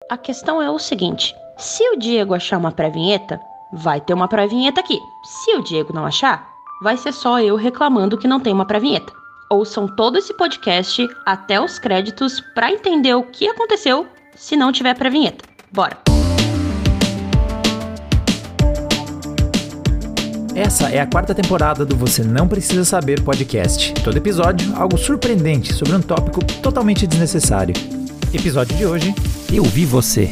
A questão é o seguinte: se o Diego achar uma pré-vinheta, vai ter uma pré-vinheta aqui. Se o Diego não achar, vai ser só eu reclamando que não tem uma pré-vinheta. Ouçam todo esse podcast até os créditos pra entender o que aconteceu se não tiver pré-vinheta. Bora! Essa é a 4ª temporada do Você Não Precisa Saber podcast. Todo episódio, algo surpreendente sobre um tópico totalmente desnecessário. Episódio de hoje, eu vi você.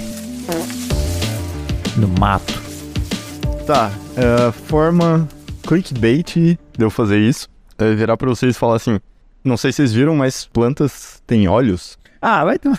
No mato. Tá, forma clickbait de eu fazer isso é virar pra vocês e falar assim, não sei se vocês viram, mas plantas têm olhos. Ah, vai ter...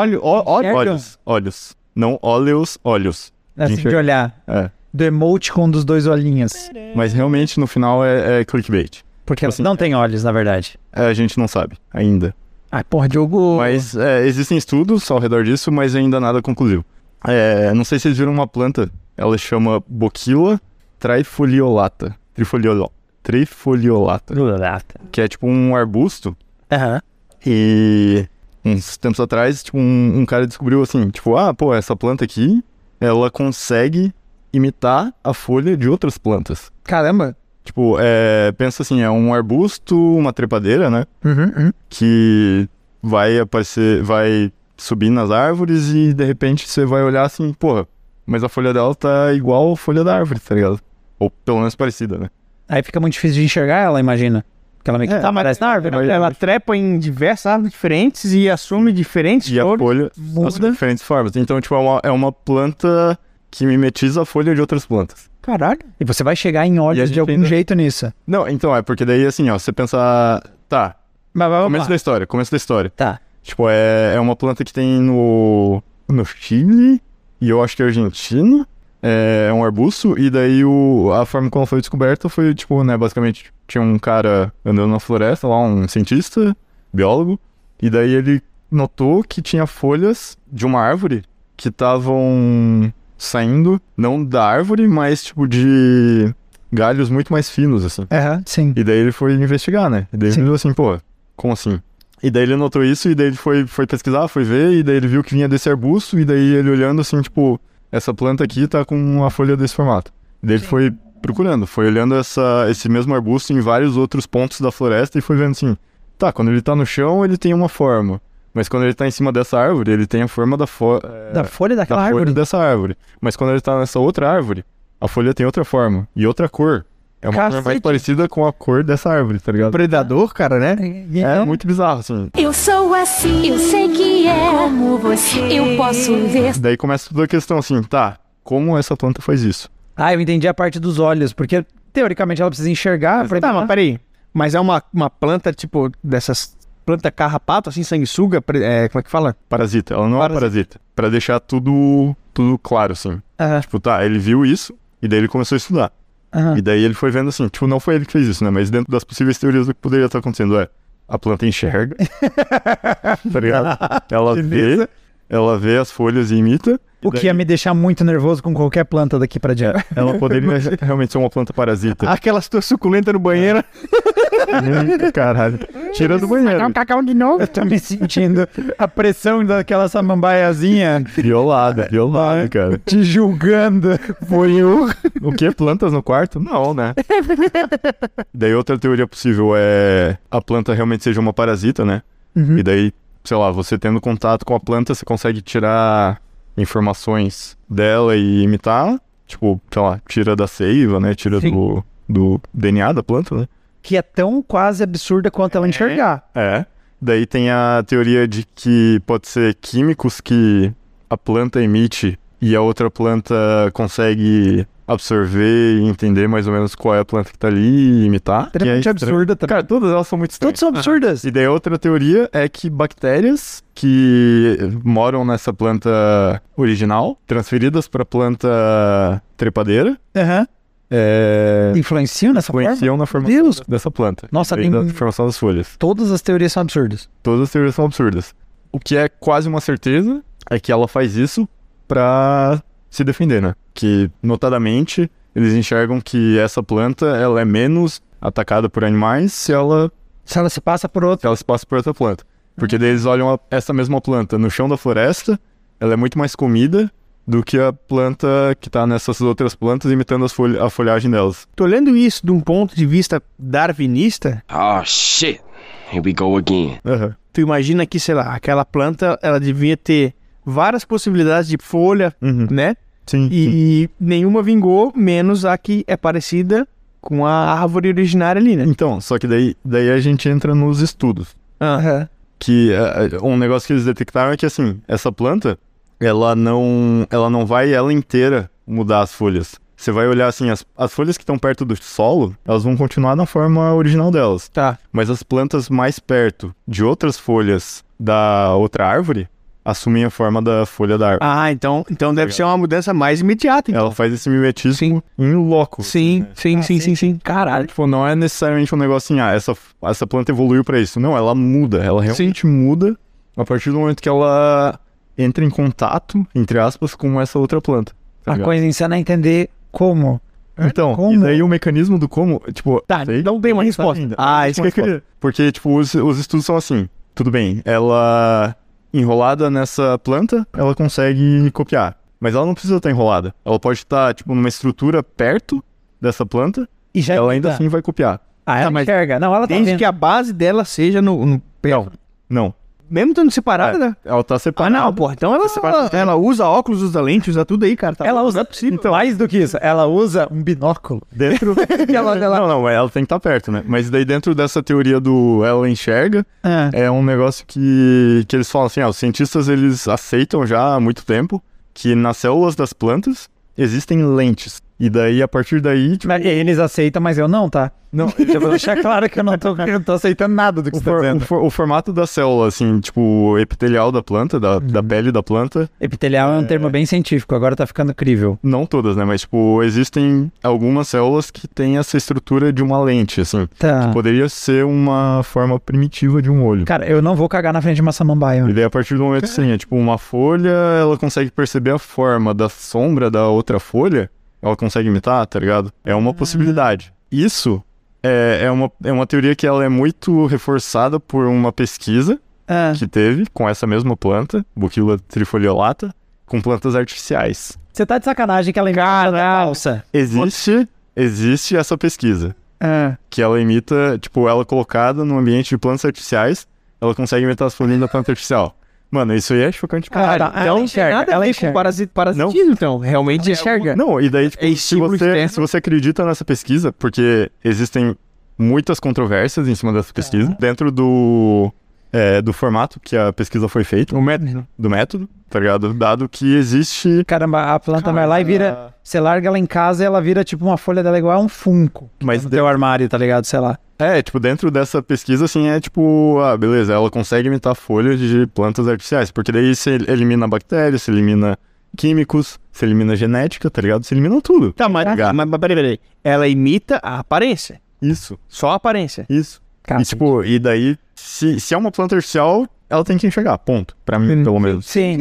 Olhos. Não óleos, olhos. Assim de olhar. É. Do emoticon dos 2 olhinhos. Mas realmente no final é clickbait. Porque elas não tem olhos, na verdade. A gente não sabe, ainda. Ah, porra, Diogo... Mas existem estudos ao redor disso, mas ainda nada conclusivo. Não sei se vocês viram uma planta, ela chama Bochylla trifoliolata. Trifoliolata. Que é tipo um arbusto. Aham. E uns tempos atrás, tipo, um cara descobriu assim, tipo, essa planta aqui, ela consegue imitar a folha de outras plantas. Caramba. Tipo, pensa assim, é um arbusto, uma trepadeira, né? Uhum. Que vai subir nas árvores e de repente você vai olhar assim, porra, mas a folha dela tá igual a folha da árvore, tá ligado? Ou pelo menos parecida, né? Aí fica muito difícil de enxergar ela, imagina. Porque ela meio que parece na árvore. Ela trepa em diversas árvores diferentes e assume diferentes e cores. A folha assume diferentes formas. Então, tipo, é uma planta que mimetiza a folha de outras plantas. Caralho. E você vai chegar em olhos de algum jeito nisso. Não, então, porque daí assim, ó, você pensa... Tá, começo da história. Tá. Tipo, é uma planta que tem no Chile e eu acho que é Argentina. É um arbusto e daí a forma como ela foi descoberta foi, tipo, né, basicamente tinha um cara andando na floresta lá, um cientista, biólogo, e daí ele notou que tinha folhas de uma árvore que estavam saindo, não da árvore, mas tipo de galhos muito mais finos, assim. Sim. E daí ele foi investigar, né? E daí ele viu assim, pô, como assim? E daí ele notou isso, e daí ele foi pesquisar, foi ver, e daí ele viu que vinha desse arbusto, e daí ele olhando assim, tipo, essa planta aqui tá com uma folha desse formato. E daí ele foi procurando, foi olhando esse mesmo arbusto em vários outros pontos da floresta e foi vendo assim, tá, quando ele tá no chão ele tem uma forma, mas quando ele tá em cima dessa árvore, ele tem a forma da folha daquela árvore. Folha dessa árvore. Mas quando ele tá nessa outra árvore, a folha tem outra forma e outra cor. É uma cor mais parecida com a cor dessa árvore, tá ligado? Predador, cara, né? É muito bizarro, assim. Eu sou assim, eu sei que é como você. Eu posso ver. Daí começa toda a questão assim, tá, como essa planta faz isso? Ah, eu entendi a parte dos olhos, porque teoricamente ela precisa enxergar. Mas peraí. Mas é uma planta, tipo, dessas planta carrapato, assim, sanguessuga, como é que fala? Parasita, ela não é parasita. Pra deixar tudo claro, assim. Tipo, tá, ele viu isso e daí ele começou a estudar. E daí ele foi vendo assim, tipo, não foi ele que fez isso, né? Mas dentro das possíveis teorias do que poderia estar acontecendo a planta enxerga, tá ligado? Ela vê as folhas e imita. O que ia me deixar muito nervoso com qualquer planta daqui pra diante. Ela poderia realmente ser uma planta parasita. Aquelas tuas suculentas no banheiro. Caralho. Tira do banheiro. Um cacau de novo. Eu tô me sentindo a pressão daquela samambaiazinha. Violada, cara. Te julgando. Foi o quê? Plantas no quarto? Não, né? Daí outra teoria possível é a planta realmente seja uma parasita, né? E daí, sei lá, você tendo contato com a planta, você consegue tirar informações dela e imitar. Tipo, sei lá, tira da seiva, né? Tira do DNA da planta, né? Que é tão quase absurda quanto ela enxergar. Daí tem a teoria de que pode ser químicos que a planta emite e a outra planta consegue absorver e entender mais ou menos qual é a planta que tá ali e imitar. Extremamente absurda também. Cara, todas elas são muito estranhas. Todas são absurdas. E daí outra teoria é que bactérias que moram nessa planta original, transferidas pra planta trepadeira, influenciam nessa influenciam na formação dessa planta. Nossa, da formação das folhas. Todas as teorias são absurdas. Todas as teorias são absurdas. O que é quase uma certeza é que ela faz isso pra se defender, né? Que, notadamente, eles enxergam que essa planta, ela é menos atacada por animais se ela se passa por outra. Se ela se passa por outra planta. Porque daí eles olham essa mesma planta no chão da floresta ela é muito mais comida do que a planta que tá nessas outras plantas imitando a folhagem delas. Tô olhando isso de um ponto de vista darwinista. Oh, shit. Here we go again. Aham. Tu imagina que, sei lá, aquela planta, ela devia ter várias possibilidades de folha, né? Sim. E nenhuma vingou, menos a que é parecida com a árvore originária ali, né? Então, só que daí a gente entra nos estudos. Aham. Que um negócio que eles detectaram é que, assim, essa planta, ela não vai ela inteira mudar as folhas. Você vai olhar, assim, as folhas que estão perto do solo, elas vão continuar na forma original delas. Tá. Mas as plantas mais perto de outras folhas da outra árvore assumem a forma da folha da árvore. Ah, então deve ser uma mudança mais imediata, então. Ela faz esse mimetismo em loco. Sim, sim. Caralho. Tipo, não é necessariamente um negócio assim, essa planta evoluiu pra isso. Não, ela muda. Ela realmente muda a partir do momento que ela entra em contato, entre aspas, com essa outra planta. Tá A ligado? coisa insana é entender como. Então, Como? e daí o mecanismo do como, tipo... Tá, sei, não tem uma resposta. ainda. Ah, isso que eu queria. Porque, tipo, os estudos são assim. Tudo bem, ela enrolada nessa planta, ela consegue copiar. Mas ela não precisa estar enrolada. Ela pode estar, tipo, numa estrutura perto dessa planta, E já ela ainda tá. assim vai copiar. Ah, ela mas enxerga. Não, ela tá Desde vendo. que a base dela seja no pé. Não. Mesmo estando separada, né? Ela tá Ah, separada. não, porra. Então ela usa óculos, usa lente, usa tudo aí, cara. Tá Ela bom, usa não é possível. Então, mais do que isso, ela usa um binóculo. Dentro... Não, mas ela tem que estar perto, né? Mas daí dentro dessa teoria do ela enxerga, é um negócio que eles falam assim, os cientistas eles aceitam já há muito tempo que nas células das plantas existem lentes. E daí, a partir daí, tipo, Eles aceitam, mas eu não, tá? não, Eu vou deixar claro que eu não tô aceitando nada do que você tá dizendo. o formato da célula, assim, tipo, epitelial da planta, da pele da planta, Epitelial é um termo bem científico, agora tá ficando crível. não todas, né? Mas, tipo, existem algumas células que têm essa estrutura de uma lente, assim. Tá. Poderia ser uma forma primitiva de um olho. Cara, eu não vou cagar na frente de uma samambaia. E daí, a partir do momento, assim, é tipo, uma folha, ela consegue perceber a forma da sombra da outra folha, ela consegue imitar, tá ligado? É uma possibilidade. Isso é uma teoria que ela é muito reforçada por uma pesquisa que teve com essa mesma planta, Buchila trifoliolata, com plantas artificiais. Você tá de sacanagem que ela imita da alça. Existe essa pesquisa, que ela imita, tipo, ela colocada no ambiente de plantas artificiais, ela consegue imitar as folhinhas da planta artificial. Mano, isso aí é chocante. Cara, Então, ela enxerga, ela enxerga. Parasitismo, então. Realmente enxerga. Não, e daí, tipo, É estímulo externo. se você acredita nessa pesquisa, porque existem muitas controvérsias em cima dessa pesquisa, dentro do formato que a pesquisa foi feita, O método. do método, tá ligado? Dado que existe... Caramba, a planta vai lá e vira... Você larga ela em casa e ela vira tipo uma folha dela igual a um funko. Mas No teu armário, tá ligado? Sei lá. tipo, dentro dessa pesquisa, assim, é tipo... beleza, ela consegue imitar folhas de plantas artificiais, porque daí você elimina bactérias, você elimina químicos, você elimina genética, tá ligado? Você elimina tudo. Tá, mas peraí. Ela imita a aparência. Isso, Só a aparência. isso. Cara, E tipo, e daí, se é uma planta artificial, ela tem que enxergar, ponto. Pra mim, pelo menos. Sim.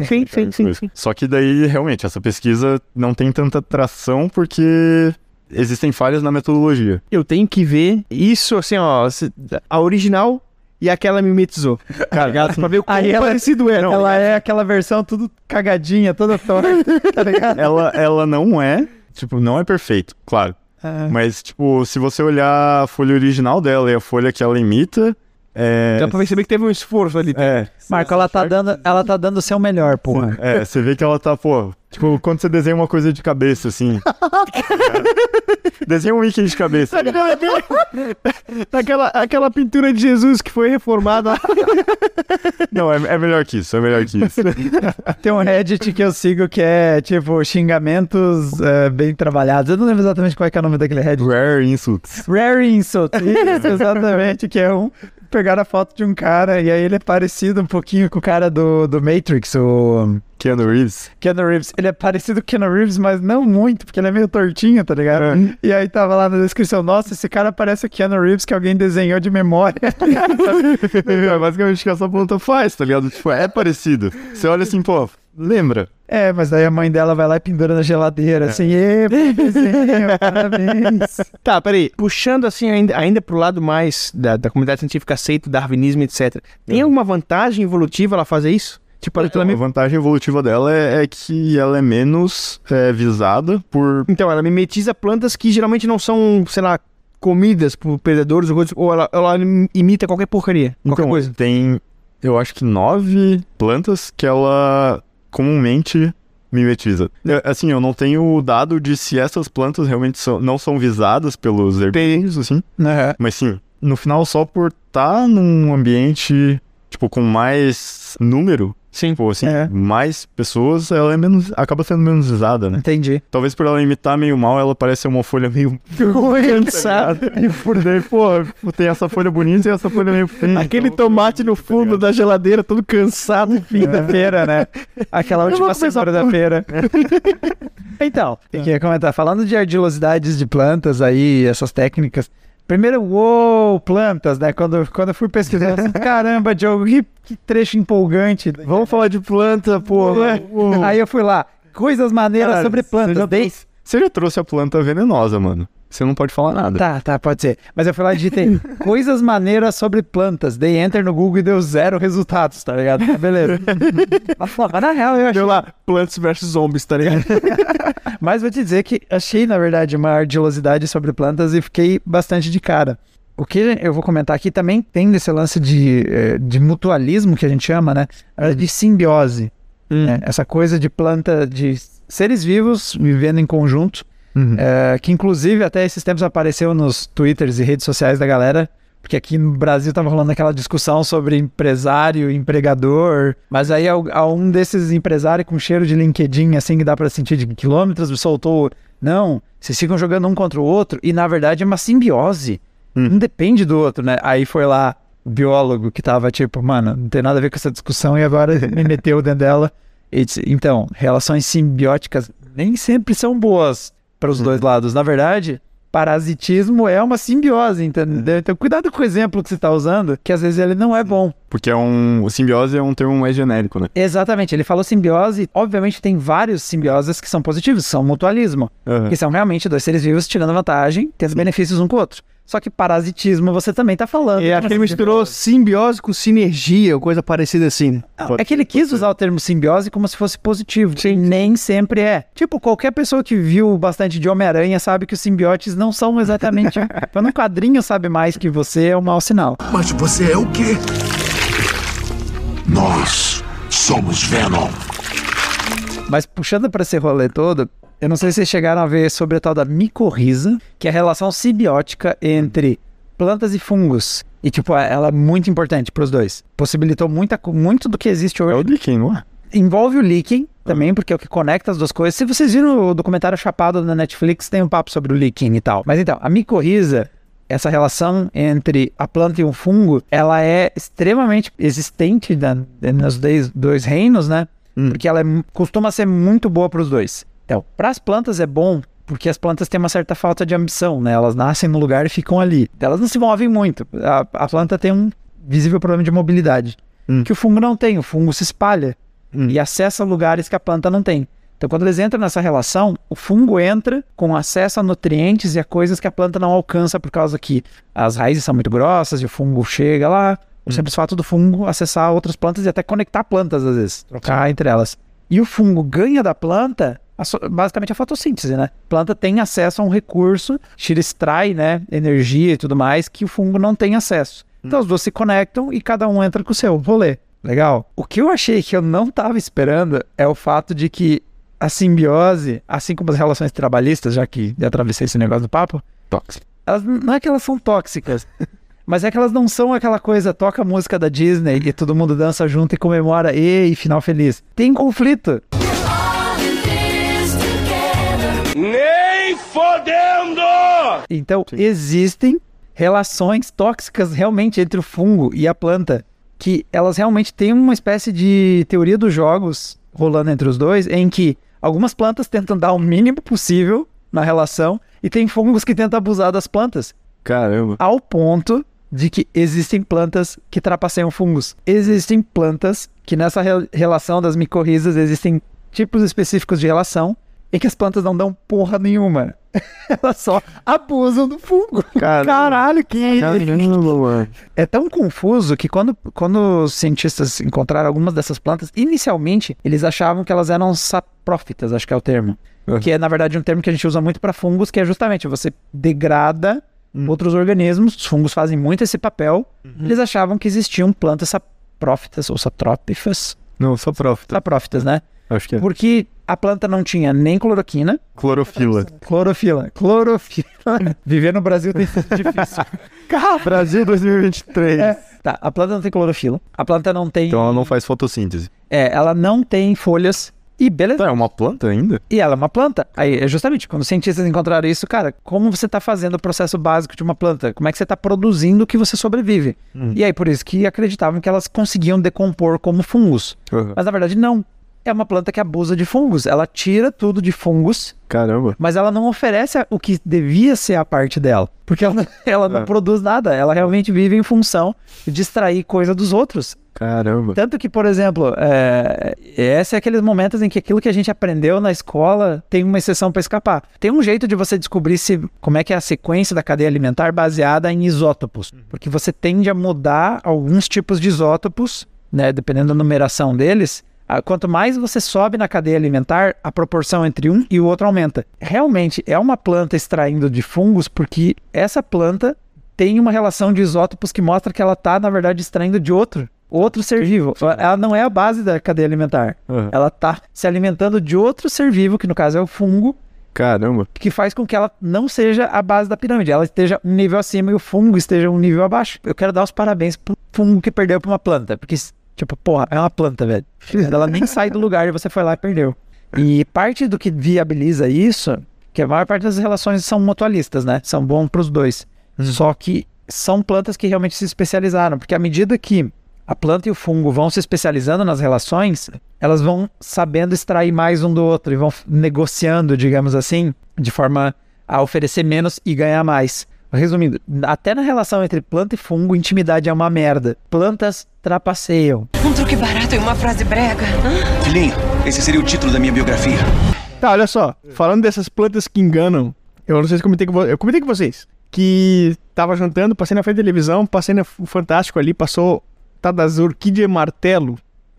Só que daí, realmente, essa pesquisa não tem tanta tração porque existem falhas na metodologia. Eu tenho que ver isso, assim, ó, a original e aquela mimetizou. Cara, pra ver o quão Aí ela- parecido é. Ela é aquela versão tudo cagadinha, toda torta, tá ligado? Ela não é, tipo, não é perfeito, claro. Mas, tipo, se você olhar a folha original dela e a folha que ela imita, Dá pra perceber que teve um esforço ali. Marco, ela tá dando o seu melhor, porra. você vê que ela tá, pô, tipo, quando você desenha uma coisa de cabeça, assim. Desenha um Mickey de cabeça. Aquela pintura de Jesus que foi reformada. Não, é melhor que isso, é melhor que isso. Tem um Reddit que eu sigo que é, tipo, xingamentos bem trabalhados. Eu não lembro exatamente qual é que é o nome daquele Reddit. Rare insults. Rare Insult. Isso, exatamente, que é pegaram a foto de um cara e aí ele é parecido um pouquinho com o cara do Matrix, o Keanu Reeves. Keanu Reeves. Ele é parecido com o Keanu Reeves, mas não muito, porque ele é meio tortinho, tá ligado? E aí tava lá na descrição, nossa, esse cara parece o Keanu Reeves que alguém desenhou de memória. É basicamente o que essa planta faz, tá ligado? Tipo, é parecido. Você olha assim, pô, lembra? Mas aí a mãe dela vai lá e pendura na geladeira, assim, desenho, parabéns. Tá, peraí. Puxando assim ainda pro lado mais da comunidade científica aceita, darwinismo, etc. Tem alguma vantagem evolutiva ela fazer isso? Tipo, A vantagem evolutiva dela é que ela é menos visada por... Então, ela mimetiza plantas que geralmente não são, sei lá, comidas por predadores ou ela imita qualquer porcaria, qualquer coisa. Tem, eu acho que 9 plantas que ela comumente mimetiza. Assim, eu não tenho dado de se essas plantas realmente não são visadas pelos herbívoros, assim. Mas sim, no final, só por estar num ambiente, tipo, com mais número, Sim. Tipo, assim, mais pessoas, ela acaba sendo menos usada, né? Entendi. Talvez por ela imitar meio mal, ela parece ser uma folha meio... cansada. E por daí, tem essa folha bonita e essa folha meio feia. Aquele tomate no fundo da geladeira, todo cansado, fim da feira, né? Aquela última semana da feira. Então, tem que comentar. Falando de ardilosidades de plantas aí, essas técnicas... Primeiro, plantas, né? Quando eu fui pesquisar, assim, caramba, Diogo, que trecho empolgante. Vamos falar de planta, porra. Aí eu fui lá, coisas maneiras sobre plantas. Você já trouxe a planta venenosa, mano. Você não pode falar nada. Tá, pode ser. Mas eu fui lá e digitei coisas maneiras sobre plantas. Dei enter no Google e deu 0 resultados, tá ligado? Beleza. Mas na real eu achei... Deu lá, Plants vs Zombies, tá ligado? Mas vou te dizer que achei, na verdade, uma ardilosidade sobre plantas e fiquei bastante de cara. O que eu vou comentar aqui também tem desse lance de mutualismo que a gente chama, né? De simbiose. Né? Essa coisa de planta, de seres vivos vivendo em conjunto. Que inclusive até esses tempos apareceu nos twitters e redes sociais da galera, porque aqui no Brasil tava rolando aquela discussão sobre empresário, empregador, mas aí um desses empresários com cheiro de LinkedIn, assim, que dá pra sentir de quilômetros, soltou, não, vocês ficam jogando um contra o outro, e na verdade é uma simbiose, um depende do outro, né? Aí foi lá o biólogo que tava tipo, mano, não tem nada a ver com essa discussão, e agora me meteu dentro dela. Então, relações simbióticas nem sempre são boas para os dois lados. Na verdade, parasitismo é uma simbiose, entendeu? Então, cuidado com o exemplo que você está usando, que às vezes ele não é bom. Porque simbiose é um termo mais genérico, né? Exatamente. Ele falou simbiose, obviamente tem vários simbioses que são positivos, são mutualismo, que são realmente dois seres vivos tirando vantagem, tendo benefícios um com o outro. Só que parasitismo você também tá falando. Acho que ele misturou simbiose com sinergia, ou coisa parecida assim, né? Não, é que ele quis usar o termo simbiose como se fosse positivo. Sim. Nem sempre é. Tipo, qualquer pessoa que viu bastante de Homem-Aranha sabe que os simbiotes não são exatamente... Quando um quadrinho sabe mais que você, é um mau sinal. Mas você é o quê? Nós somos Venom. Mas puxando para esse rolê todo... Eu não sei se vocês chegaram a ver sobre a tal da micorriza, que é a relação simbiótica entre plantas e fungos. E, tipo, ela é muito importante para os dois. Possibilitou muito do que existe hoje. É o líquen, não é? Envolve o líquen também, porque é o que conecta as duas coisas. Se vocês viram o documentário Chapado na Netflix, tem um papo sobre o líquen e tal. Mas então, a micorriza, essa relação entre a planta e um fungo, ela é extremamente existente nos dois reinos, né? Porque ela costuma ser muito boa para os dois. Então, para as plantas é bom, porque as plantas têm uma certa falta de ambição, né? Elas nascem no lugar e ficam ali. Elas não se movem muito. A planta tem um visível problema de mobilidade, que o fungo não tem. O fungo se espalha e acessa lugares que a planta não tem. Então, quando eles entram nessa relação, o fungo entra com acesso a nutrientes e a coisas que a planta não alcança por causa que as raízes são muito grossas e o fungo chega lá. O simples fato do fungo acessar outras plantas e até conectar plantas, às vezes, trocar entre elas. E o fungo ganha da planta... basicamente a fotossíntese, né? A planta tem acesso a um recurso, extrai, né, energia e tudo mais, que o fungo não tem acesso. Então as duas se conectam e cada um entra com o seu rolê. Legal? O que eu achei que eu não tava esperando é o fato de que a simbiose, assim como as relações trabalhistas, já que já atravessei esse negócio do papo, elas, não é que elas são tóxicas, mas é que elas não são aquela coisa, toca a música da Disney e todo mundo dança junto e comemora, e final feliz. Tem conflito. Nem fodendo! Então, existem relações tóxicas realmente entre o fungo e a planta, que elas realmente têm uma espécie de teoria dos jogos rolando entre os dois, em que algumas plantas tentam dar o mínimo possível na relação e tem fungos que tentam abusar das plantas. Caramba. Ao ponto de que existem plantas que trapaceiam fungos. Existem plantas que nessa relação das micorrizas existem tipos específicos de relação em que as plantas não dão porra nenhuma. Elas só abusam do fungo. Caralho, que é isso? Mano. É tão confuso que quando os cientistas encontraram algumas dessas plantas, inicialmente eles achavam que elas eram saprófitas, acho que é o termo. Que é, na verdade, um termo que a gente usa muito para fungos, que é justamente você degrada outros organismos. Os fungos fazem muito esse papel. Eles achavam que existiam plantas saprófitas ou satrópifas. Não, só prófita. Saprófitas, né? Acho que é. Porque a planta não tinha nem cloroquina. Clorofila. Clorofila. Viver no Brasil tem sido difícil. Brasil 2023. Tá, a planta não tem clorofila. A planta não tem... Então ela não faz fotossíntese. ela não tem folhas. E beleza. Tá, é uma planta ainda? E ela é uma planta. Aí, é justamente, quando os cientistas encontraram isso, cara, como você tá fazendo o processo básico de uma planta? Como é que você tá produzindo que você sobrevive? E aí, por isso que acreditavam que elas conseguiam decompor como fungos. Mas, na verdade, não. É uma planta que abusa de fungos. Ela tira tudo de fungos, Caramba. mas ela não oferece o que devia ser a parte dela. Porque ela não produz nada. Ela realmente vive em função de extrair coisa dos outros. Caramba. Tanto que, por exemplo, esse é aqueles momentos em que aquilo que a gente aprendeu na escola tem uma exceção para escapar. Tem um jeito de você descobrir como é que é a sequência da cadeia alimentar baseada em isótopos. Porque você tende a mudar alguns tipos de isótopos, né, dependendo da numeração deles. Quanto mais você sobe na cadeia alimentar, a proporção entre um e o outro aumenta. Realmente, é uma planta extraindo de fungos porque essa planta tem uma relação de isótopos que mostra que ela está, na verdade, extraindo de outro ser vivo. Ela não é a base da cadeia alimentar. Ela está se alimentando de outro ser vivo, que no caso é o fungo. Caramba. Que faz com que ela não seja a base da pirâmide. Ela esteja um nível acima e o fungo esteja um nível abaixo. Eu quero dar os parabéns pro fungo que perdeu pra uma planta. Porque, tipo, porra, é uma planta, velho. Ela nem sai do lugar e você foi lá e perdeu. E parte do que viabiliza isso, que a maior parte das relações são mutualistas, né? São bons pros dois. Só que são plantas que realmente se especializaram. Porque à medida que a planta e o fungo vão se especializando nas relações, elas vão sabendo extrair mais um do outro e vão negociando, digamos assim, de forma a oferecer menos e ganhar mais. Resumindo, até na relação entre planta e fungo, intimidade é uma merda. Plantas trapaceiam. Um truque barato e uma frase brega. Filhinho, esse seria o título da minha biografia. Tá, olha só. Falando dessas plantas que enganam, eu não sei se eu comentei com vocês que tava jantando, passei na frente da televisão, passei no Fantástico ali, passou das orquídea martelo,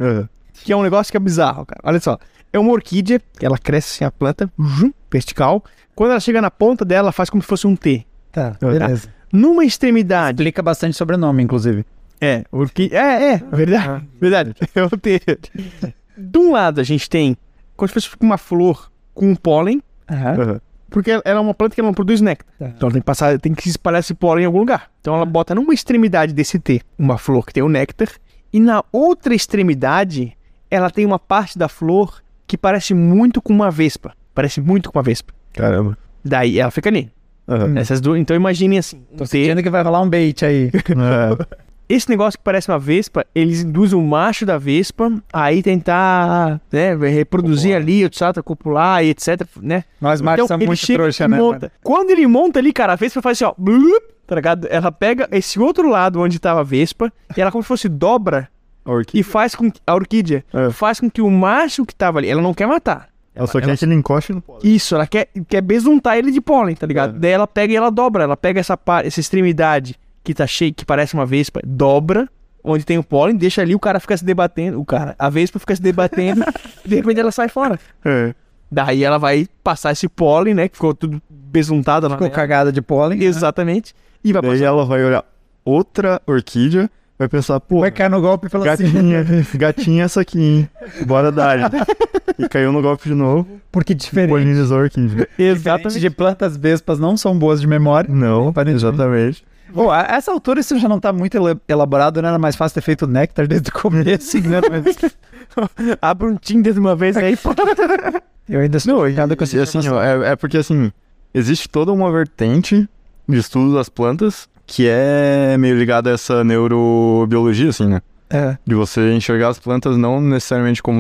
que é um negócio que é bizarro, cara. Olha só, é uma orquídea, ela cresce assim a planta, vertical. Quando ela chega na ponta dela, ela faz como se fosse um T. Tá, beleza. Numa extremidade... Explica bastante sobre o nome, inclusive. Verdade. Verdade, é um T. De um lado a gente tem como se fosse uma flor com pólen, porque ela é uma planta que ela não produz néctar. Então ela tem que espalhar esse pólen em algum lugar. Então ela bota numa extremidade desse T uma flor que tem o néctar, e na outra extremidade ela tem uma parte da flor que parece muito com uma vespa. Caramba. Daí ela fica ali. Essas duas, então imaginem assim. Tô sentindo que vai rolar um bait aí. Esse negócio que parece uma vespa, eles induzem o macho da vespa a aí tentar, né, reproduzir ali, copular e etc, né? Nós machos somos muito trouxa, né? Quando ele monta ali, cara, a vespa faz assim, ó, tá ligado? Ela pega esse outro lado onde tava a vespa, e ela como se fosse dobra, e faz com que a orquídea faz com que o macho que tava ali, ela não quer matar. Ela só quer que ele encoste no pólen. Isso, ela quer besuntar ele de pólen, tá ligado? Daí ela pega e ela dobra, ela pega essa extremidade que tá cheia, que parece uma vespa, dobra, onde tem o pólen, deixa ali, o cara fica se debatendo, a vespa fica se debatendo, e de repente ela sai fora. Daí ela vai passar esse pólen, né, que ficou tudo besuntado. Ficou cagada de pólen. Exatamente. E vai Daí ela vai olhar outra orquídea, vai pensar, pô, vai cair no golpe e falar assim, gatinha essa aqui, hein? Bora dar. E caiu no golpe de novo. Porque diferente. Polinizou a orquídea. Exatamente. De plantas vespas não são boas de memória. Não, exatamente. Bom, a essa altura isso já não tá muito elaborado, não era mais fácil ter feito néctar desde o começo, né? Mas... abre um Tinder de uma vez aí. Eu ainda estou olhando com essa assim, ó, é porque assim, existe toda uma vertente de estudo das plantas que é meio ligada a essa neurobiologia, assim, né? De você enxergar as plantas não necessariamente como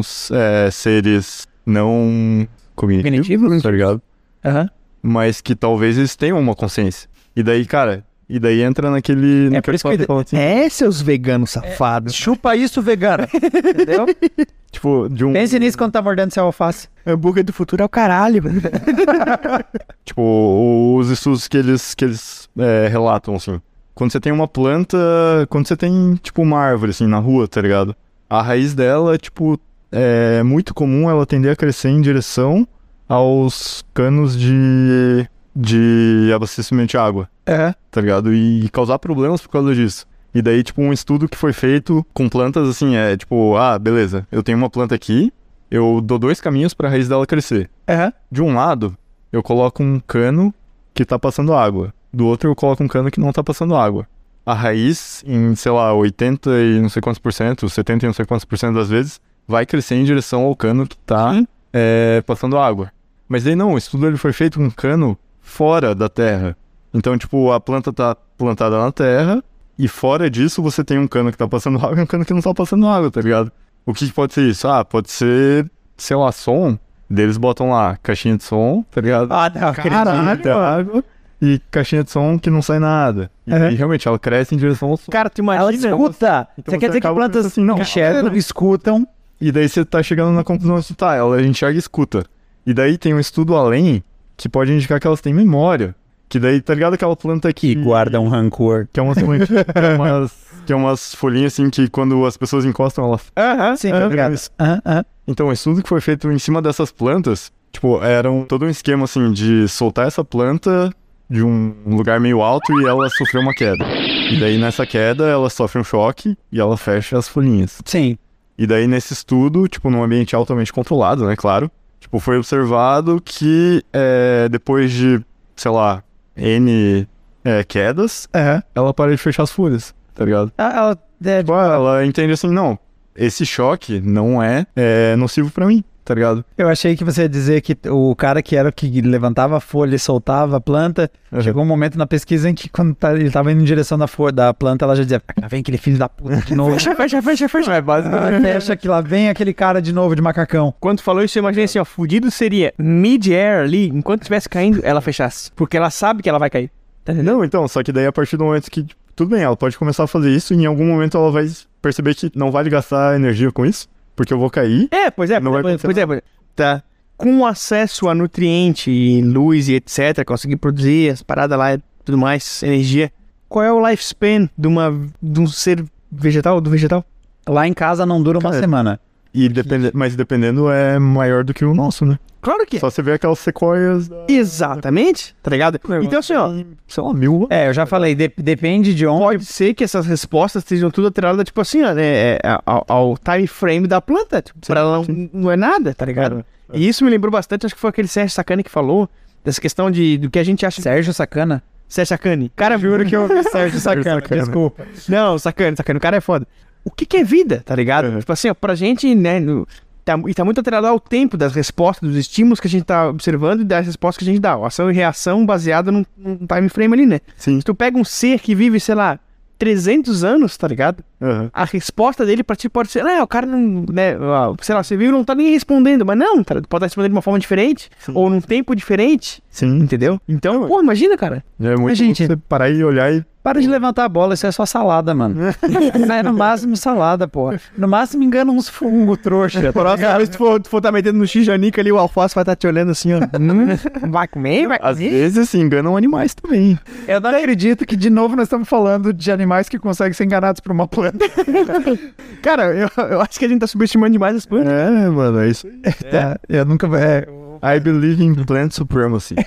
seres não cognitivos, tá ligado? Mas que talvez eles tenham uma consciência. E daí, cara, E daí entra naquele... É por isso que seus veganos safados. Chupa isso, vegano. Entendeu? Tipo, de um... Pense nisso quando tá mordendo seu alface. Hambúrguer do futuro é o caralho. Tipo, os estudos que eles relatam, assim. Quando você tem uma planta... Quando você tem, tipo, uma árvore, assim, na rua, tá ligado? A raiz dela, tipo, é muito comum ela tender a crescer em direção aos canos de abastecimento de água. Tá ligado? E causar problemas por causa disso. E daí, tipo, um estudo que foi feito com plantas, assim, tipo, beleza, eu tenho uma planta aqui, eu dou 2 caminhos pra raiz dela crescer. De um lado, eu coloco um cano que tá passando água. Do outro, eu coloco um cano que não tá passando água. A raiz, em, sei lá, 80 e não sei quantos por cento, 70 e não sei quantos por cento das vezes, vai crescer em direção ao cano que tá passando água. Mas daí não, o estudo ele foi feito com um cano fora da terra. Então, tipo, a planta tá plantada na terra e fora disso você tem um cano que tá passando água e um cano que não tá passando água, tá ligado? O que pode ser isso? Pode ser, sei lá, som. Eles botam lá caixinha de som, tá ligado? Não, caralho, água e caixinha de som que não sai nada. E realmente, ela cresce em direção ao som. Cara, tu imagina... Ela escuta. Então você quer dizer que plantas assim, não, enxergam, escutam. E daí você tá chegando na conclusão assim, ela enxerga e escuta. E daí tem um estudo além que pode indicar que elas têm memória. Que daí, tá ligado aquela planta aqui? Que guarda um rancor. Que é umas folhinhas assim que quando as pessoas encostam, elas... Sim, obrigado. Então, o estudo que foi feito em cima dessas plantas, tipo, era todo um esquema assim de soltar essa planta de um lugar meio alto e ela sofreu uma queda. E daí nessa queda ela sofre um choque e ela fecha as folhinhas. Sim. E daí nesse estudo, tipo, num ambiente altamente controlado, né, claro, tipo, foi observado que depois de, sei lá, N quedas, ela para de fechar as folhas, tá ligado? Ela entende assim, não, esse choque não é nocivo pra mim, tá ligado? Eu achei que você ia dizer que o cara que era o que levantava a folha e soltava a planta, chegou um momento na pesquisa em que quando ele tava indo em direção da planta, ela já dizia, lá vem aquele filho da puta de novo. fecha. Fecha que lá vem aquele cara de novo de macacão. Quando tu falou isso, eu imaginei assim, fudido seria mid-air ali, enquanto estivesse caindo, ela fechasse. Porque ela sabe que ela vai cair. Tá entendendo? Não, então, só que daí a partir do momento que, tudo bem, ela pode começar a fazer isso e em algum momento ela vai perceber que não vale gastar energia com isso. Porque eu vou cair. Pois é. Tá. Com acesso a nutriente e luz e etc, conseguir produzir as paradas lá e tudo mais, energia. Qual é o lifespan de um ser vegetal, do vegetal? Lá em casa não dura uma semana. Mas dependendo é maior do que o nosso, né? Claro que é. Só você vê aquelas sequoias... Exatamente, tá ligado? Então assim, ó... Sei lá, 1000... eu já falei, depende de onde... Pode ser que essas respostas estejam tudo atreladas, tipo assim, ó, ao time frame da planta. Tipo, pra ela não é nada, tá ligado? E isso me lembrou bastante, acho que foi aquele Sérgio Sacani que falou, dessa questão do que a gente acha... Sérgio Sacani? Sérgio Sacani. Cara, juro que eu ouvi Sérgio Sacani, desculpa. Não, Sacani, o cara é foda. O que é vida, tá ligado? Tipo assim, ó, pra gente, né... Tá muito atrelado ao tempo das respostas, dos estímulos que a gente tá observando e das respostas que a gente dá. Ação e reação baseada num time frame ali, né? Sim. Se tu pega um ser que vive, sei lá, 300 anos, tá ligado? A resposta dele pra ti pode ser, o cara não, né, sei lá, você viu, não tá nem respondendo, mas não, pode estar respondendo de uma forma diferente, ou num tempo diferente. Sim. Entendeu? Então, pô, imagina, cara. É muito gente, você parar e olhar e... Para de levantar a bola, isso é só salada, mano. É no máximo salada, pô. No máximo engana uns fungos, trouxa. Próxima vez tu for tá metendo no x-janica ali, o alface vai estar te olhando assim, ó. Vai comer? Às vezes, assim, enganam animais também. Eu não acredito que, de novo, nós estamos falando de animais que conseguem ser enganados por uma planta. Cara, eu acho que a gente tá subestimando demais as plantas. Mano, é isso aí. Eu nunca... I believe in plant supremacy.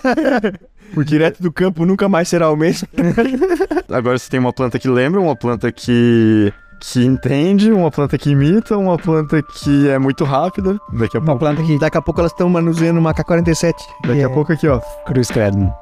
Por direto do campo nunca mais será o mesmo. Agora você tem uma planta que lembra, uma planta que entende, uma planta que imita, uma planta que é muito rápida. Daqui a pouco elas estão manuseando uma K-47. Daqui a pouco aqui, ó. Cruz credo.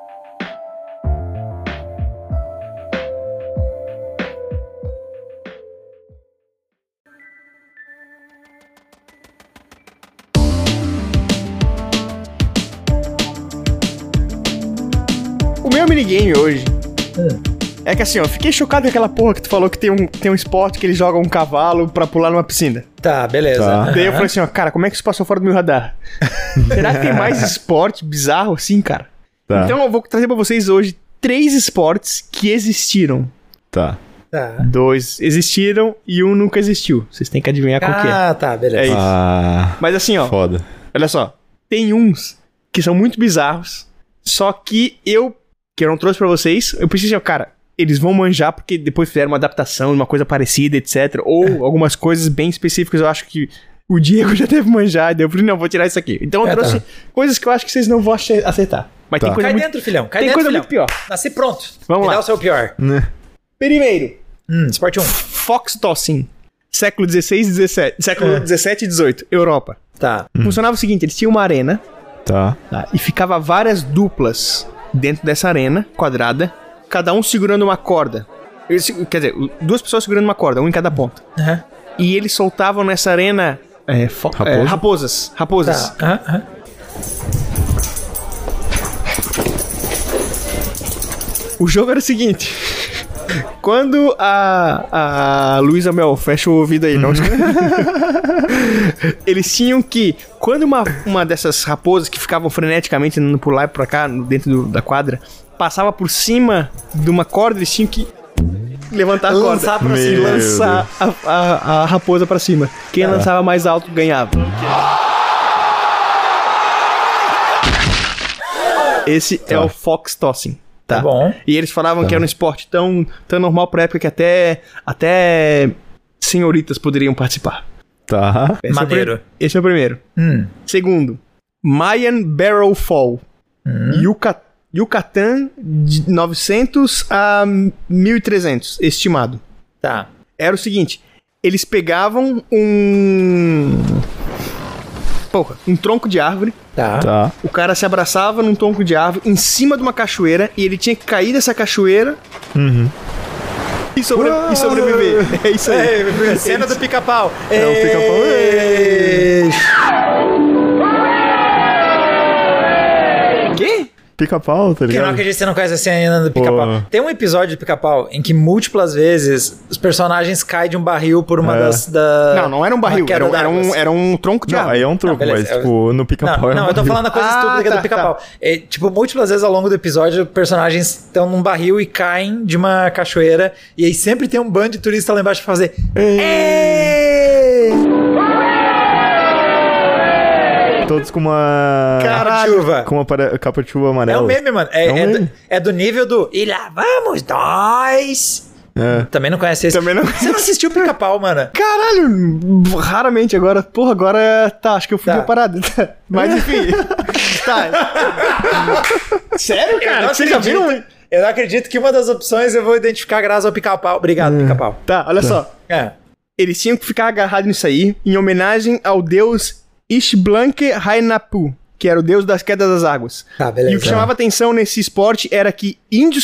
O meu minigame hoje é que assim, ó, fiquei chocado com aquela porra que tu falou que tem um esporte que eles jogam um cavalo pra pular numa piscina. Tá, beleza. Tá. Daí eu falei assim, ó, cara, como é que isso passou fora do meu radar? Será que tem mais esporte bizarro assim, cara? Tá. Então eu vou trazer pra vocês hoje 3 esportes que existiram. Tá. 2 existiram e um nunca existiu. Vocês têm que adivinhar qual que é. Ah, tá, beleza. É isso. Mas assim, ó. Foda. Olha só. Tem uns que são muito bizarros. Só que eu não trouxe pra vocês. Eu pensei, cara, eles vão manjar porque depois fizeram uma adaptação, uma coisa parecida, etc. Ou algumas coisas bem específicas. Eu acho que o Diego já deve manjar. Daí eu falei, não, vou tirar isso aqui. Então eu trouxe coisas que eu acho que vocês não vão acertar. Mas tem coisa Cai muito... dentro, filhão. Cai tem dentro, coisa filhão. muito pior. Nasci pronto. Vamos Me lá. dá o seu pior. Primeiro. Esporte 1. Fox Tossing. Século XVI e XVII. Século XVII e XVIII. Europa. Tá. Funcionava o seguinte, eles tinham uma arena. Tá. E ficava várias duplas dentro dessa arena quadrada, cada um segurando uma corda. Quer dizer, 2 pessoas segurando uma corda, um em cada ponta. E eles soltavam nessa arena raposas. Tá. O jogo era o seguinte. Quando a Luísa Mel, fecha o ouvido aí, não. Eles tinham que, quando uma dessas raposas que ficavam freneticamente andando por lá e por cá, dentro da quadra, passava por cima de uma corda, eles tinham que levantar a corda. Lançar pra cima. Lançar a raposa pra cima. Quem lançava mais alto ganhava. Esse é o Fox Tossing. Tá bom. E eles falavam que era um esporte tão normal pra época que até senhoritas poderiam participar. Tá. Maneiro. Esse é o primeiro. Segundo, Mayan Barrel Fall. Yucatán, de 900 a 1300, estimado. Tá. Era o seguinte, eles pegavam um tronco de árvore. Tá. O cara se abraçava num tronco de árvore em cima de uma cachoeira e ele tinha que cair dessa cachoeira e sobreviver. É isso aí. Cena do pica-pau. É o pica-pau. Quê? Pica-pau, tá Que eu não ligado? acredito que você não conhece a cena do pica-pau. Tem um episódio do pica-pau em que múltiplas vezes os personagens caem de um barril por uma das... Não era um barril, era um tronco de Não, árvore. aí é um tronco, mas tipo, no pica-pau Não, é um eu tô barril. falando a coisa estúpida do pica-pau. É, tipo, múltiplas vezes ao longo do episódio, personagens estão num barril e caem de uma cachoeira, e aí sempre tem um bando de turista lá embaixo pra fazer... Todos com uma... Caralho! Com uma capa de chuva amarela. É um meme, mano. É do nível do... E lá vamos nós! Também não conhece esse? Também não. Você não assistiu Pica-Pau, mano? Caralho! Raramente agora. Porra, agora... Tá, acho que eu fui a parada. Mas enfim. Tá. Sério, cara? Vocês já viram? Eu não acredito que uma das opções eu vou identificar graças ao Pica-Pau. Obrigado, Pica-Pau. Tá, olha só. Eles tinham que ficar agarrados nisso aí em homenagem ao deus Ishblanque Hainapu, que era o deus das quedas das águas. Tá, beleza. E o que chamava atenção nesse esporte era que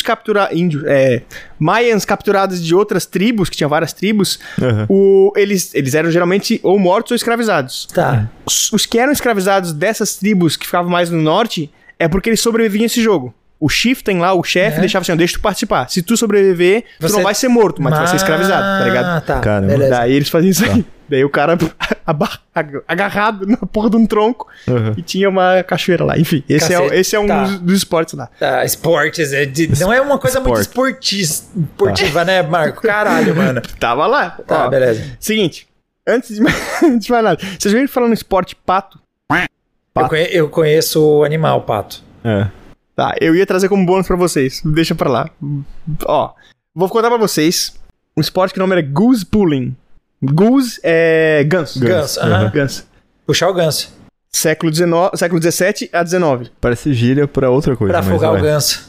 Maians capturados de outras tribos, que tinham várias tribos, eles eram geralmente ou mortos ou escravizados. Tá. Os que eram escravizados dessas tribos que ficavam mais no norte é porque eles sobreviviam a esse jogo. O Chieftain lá, o chefe, deixava assim, deixa tu participar. Se tu sobreviver, tu não vai ser morto, mas tu vai ser escravizado, tá ligado? Tá, Caramba. Daí eles faziam isso aí. Daí o cara agarrado na porra de um tronco e tinha uma cachoeira lá. Enfim, esse é um dos esportes lá. Tá, esportes. Não é uma coisa muito esportiva, né, Marco? Caralho, mano. Tava lá. Tá, beleza. Seguinte, antes de mais nada, vocês viram falando esporte pato? Eu conheço o animal, pato. Tá, eu ia trazer como bônus pra vocês. Deixa pra lá. Ó, vou contar pra vocês um esporte que o nome era goose pulling. Goose é ganso. Ganso. Puxar o ganso. Século XVII a XIX. Parece gíria pra outra coisa. Pra afogar o ganso.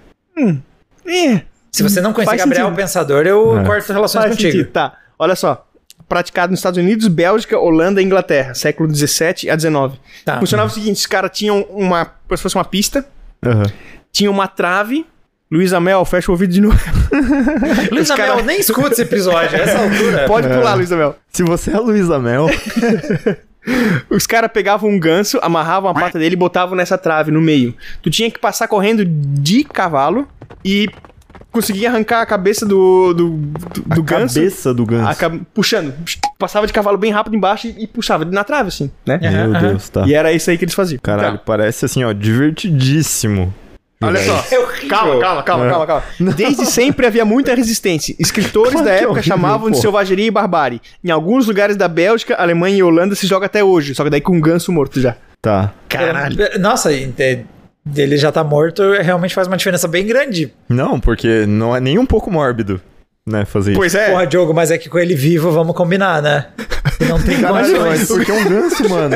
Se você não conhecer Gabriel o Pensador, eu corto relações contigo. Sentido. Tá, olha só. Praticado nos Estados Unidos, Bélgica, Holanda e Inglaterra. Século XVII a XIX. Tá. Funcionava o seguinte, os caras tinham como se fosse uma pista. Tinha uma trave. Luísa Mel, fecha o ouvido de novo. Luísa Mel, nem escuta esse episódio, a essa altura. Pode pular, Luísa Mel. Se você é a Luísa Mel... Os caras pegavam um ganso, amarravam a pata dele e botavam nessa trave no meio. Tu tinha que passar correndo de cavalo e conseguir arrancar a cabeça do ganso. A cabeça do ganso. Puxando. Passava de cavalo bem rápido embaixo e puxava na trave, assim, né? Meu Deus, tá. E era isso aí que eles faziam. Caralho, parece assim, ó, divertidíssimo. Olha só. É horrível. Calma. Desde sempre havia muita resistência. Escritores Claro da que é época horrível, chamavam de pô. selvageria e barbárie. Em alguns lugares da Bélgica, Alemanha e Holanda se joga até hoje. Só que daí com um ganso morto já. Tá. Caralho. Nossa, ele já tá morto, realmente faz uma diferença bem grande. Não, porque não é nem um pouco mórbido, né, fazer Pois é. Porra, Diogo, mas é que com ele vivo, vamos combinar, né? Não tem isso. Caralho, condições. mas porque é um ganso, mano.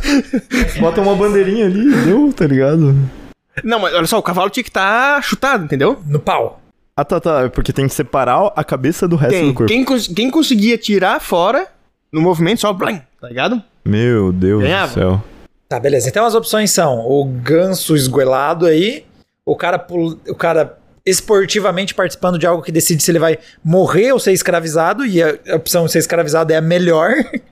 Bota uma bandeirinha ali, deu, tá ligado? Não, mas olha só, o cavalo tinha que estar chutado, entendeu? No pau. Ah, tá. Porque tem que separar a cabeça do resto do corpo. Quem conseguia tirar fora, no movimento, só blam, tá ligado? Meu Deus Ganhava. do céu. Tá, beleza. Então as opções são o ganso esgoelado aí, o cara esportivamente participando de algo que decide se ele vai morrer ou ser escravizado, e a opção de ser escravizado é a melhor.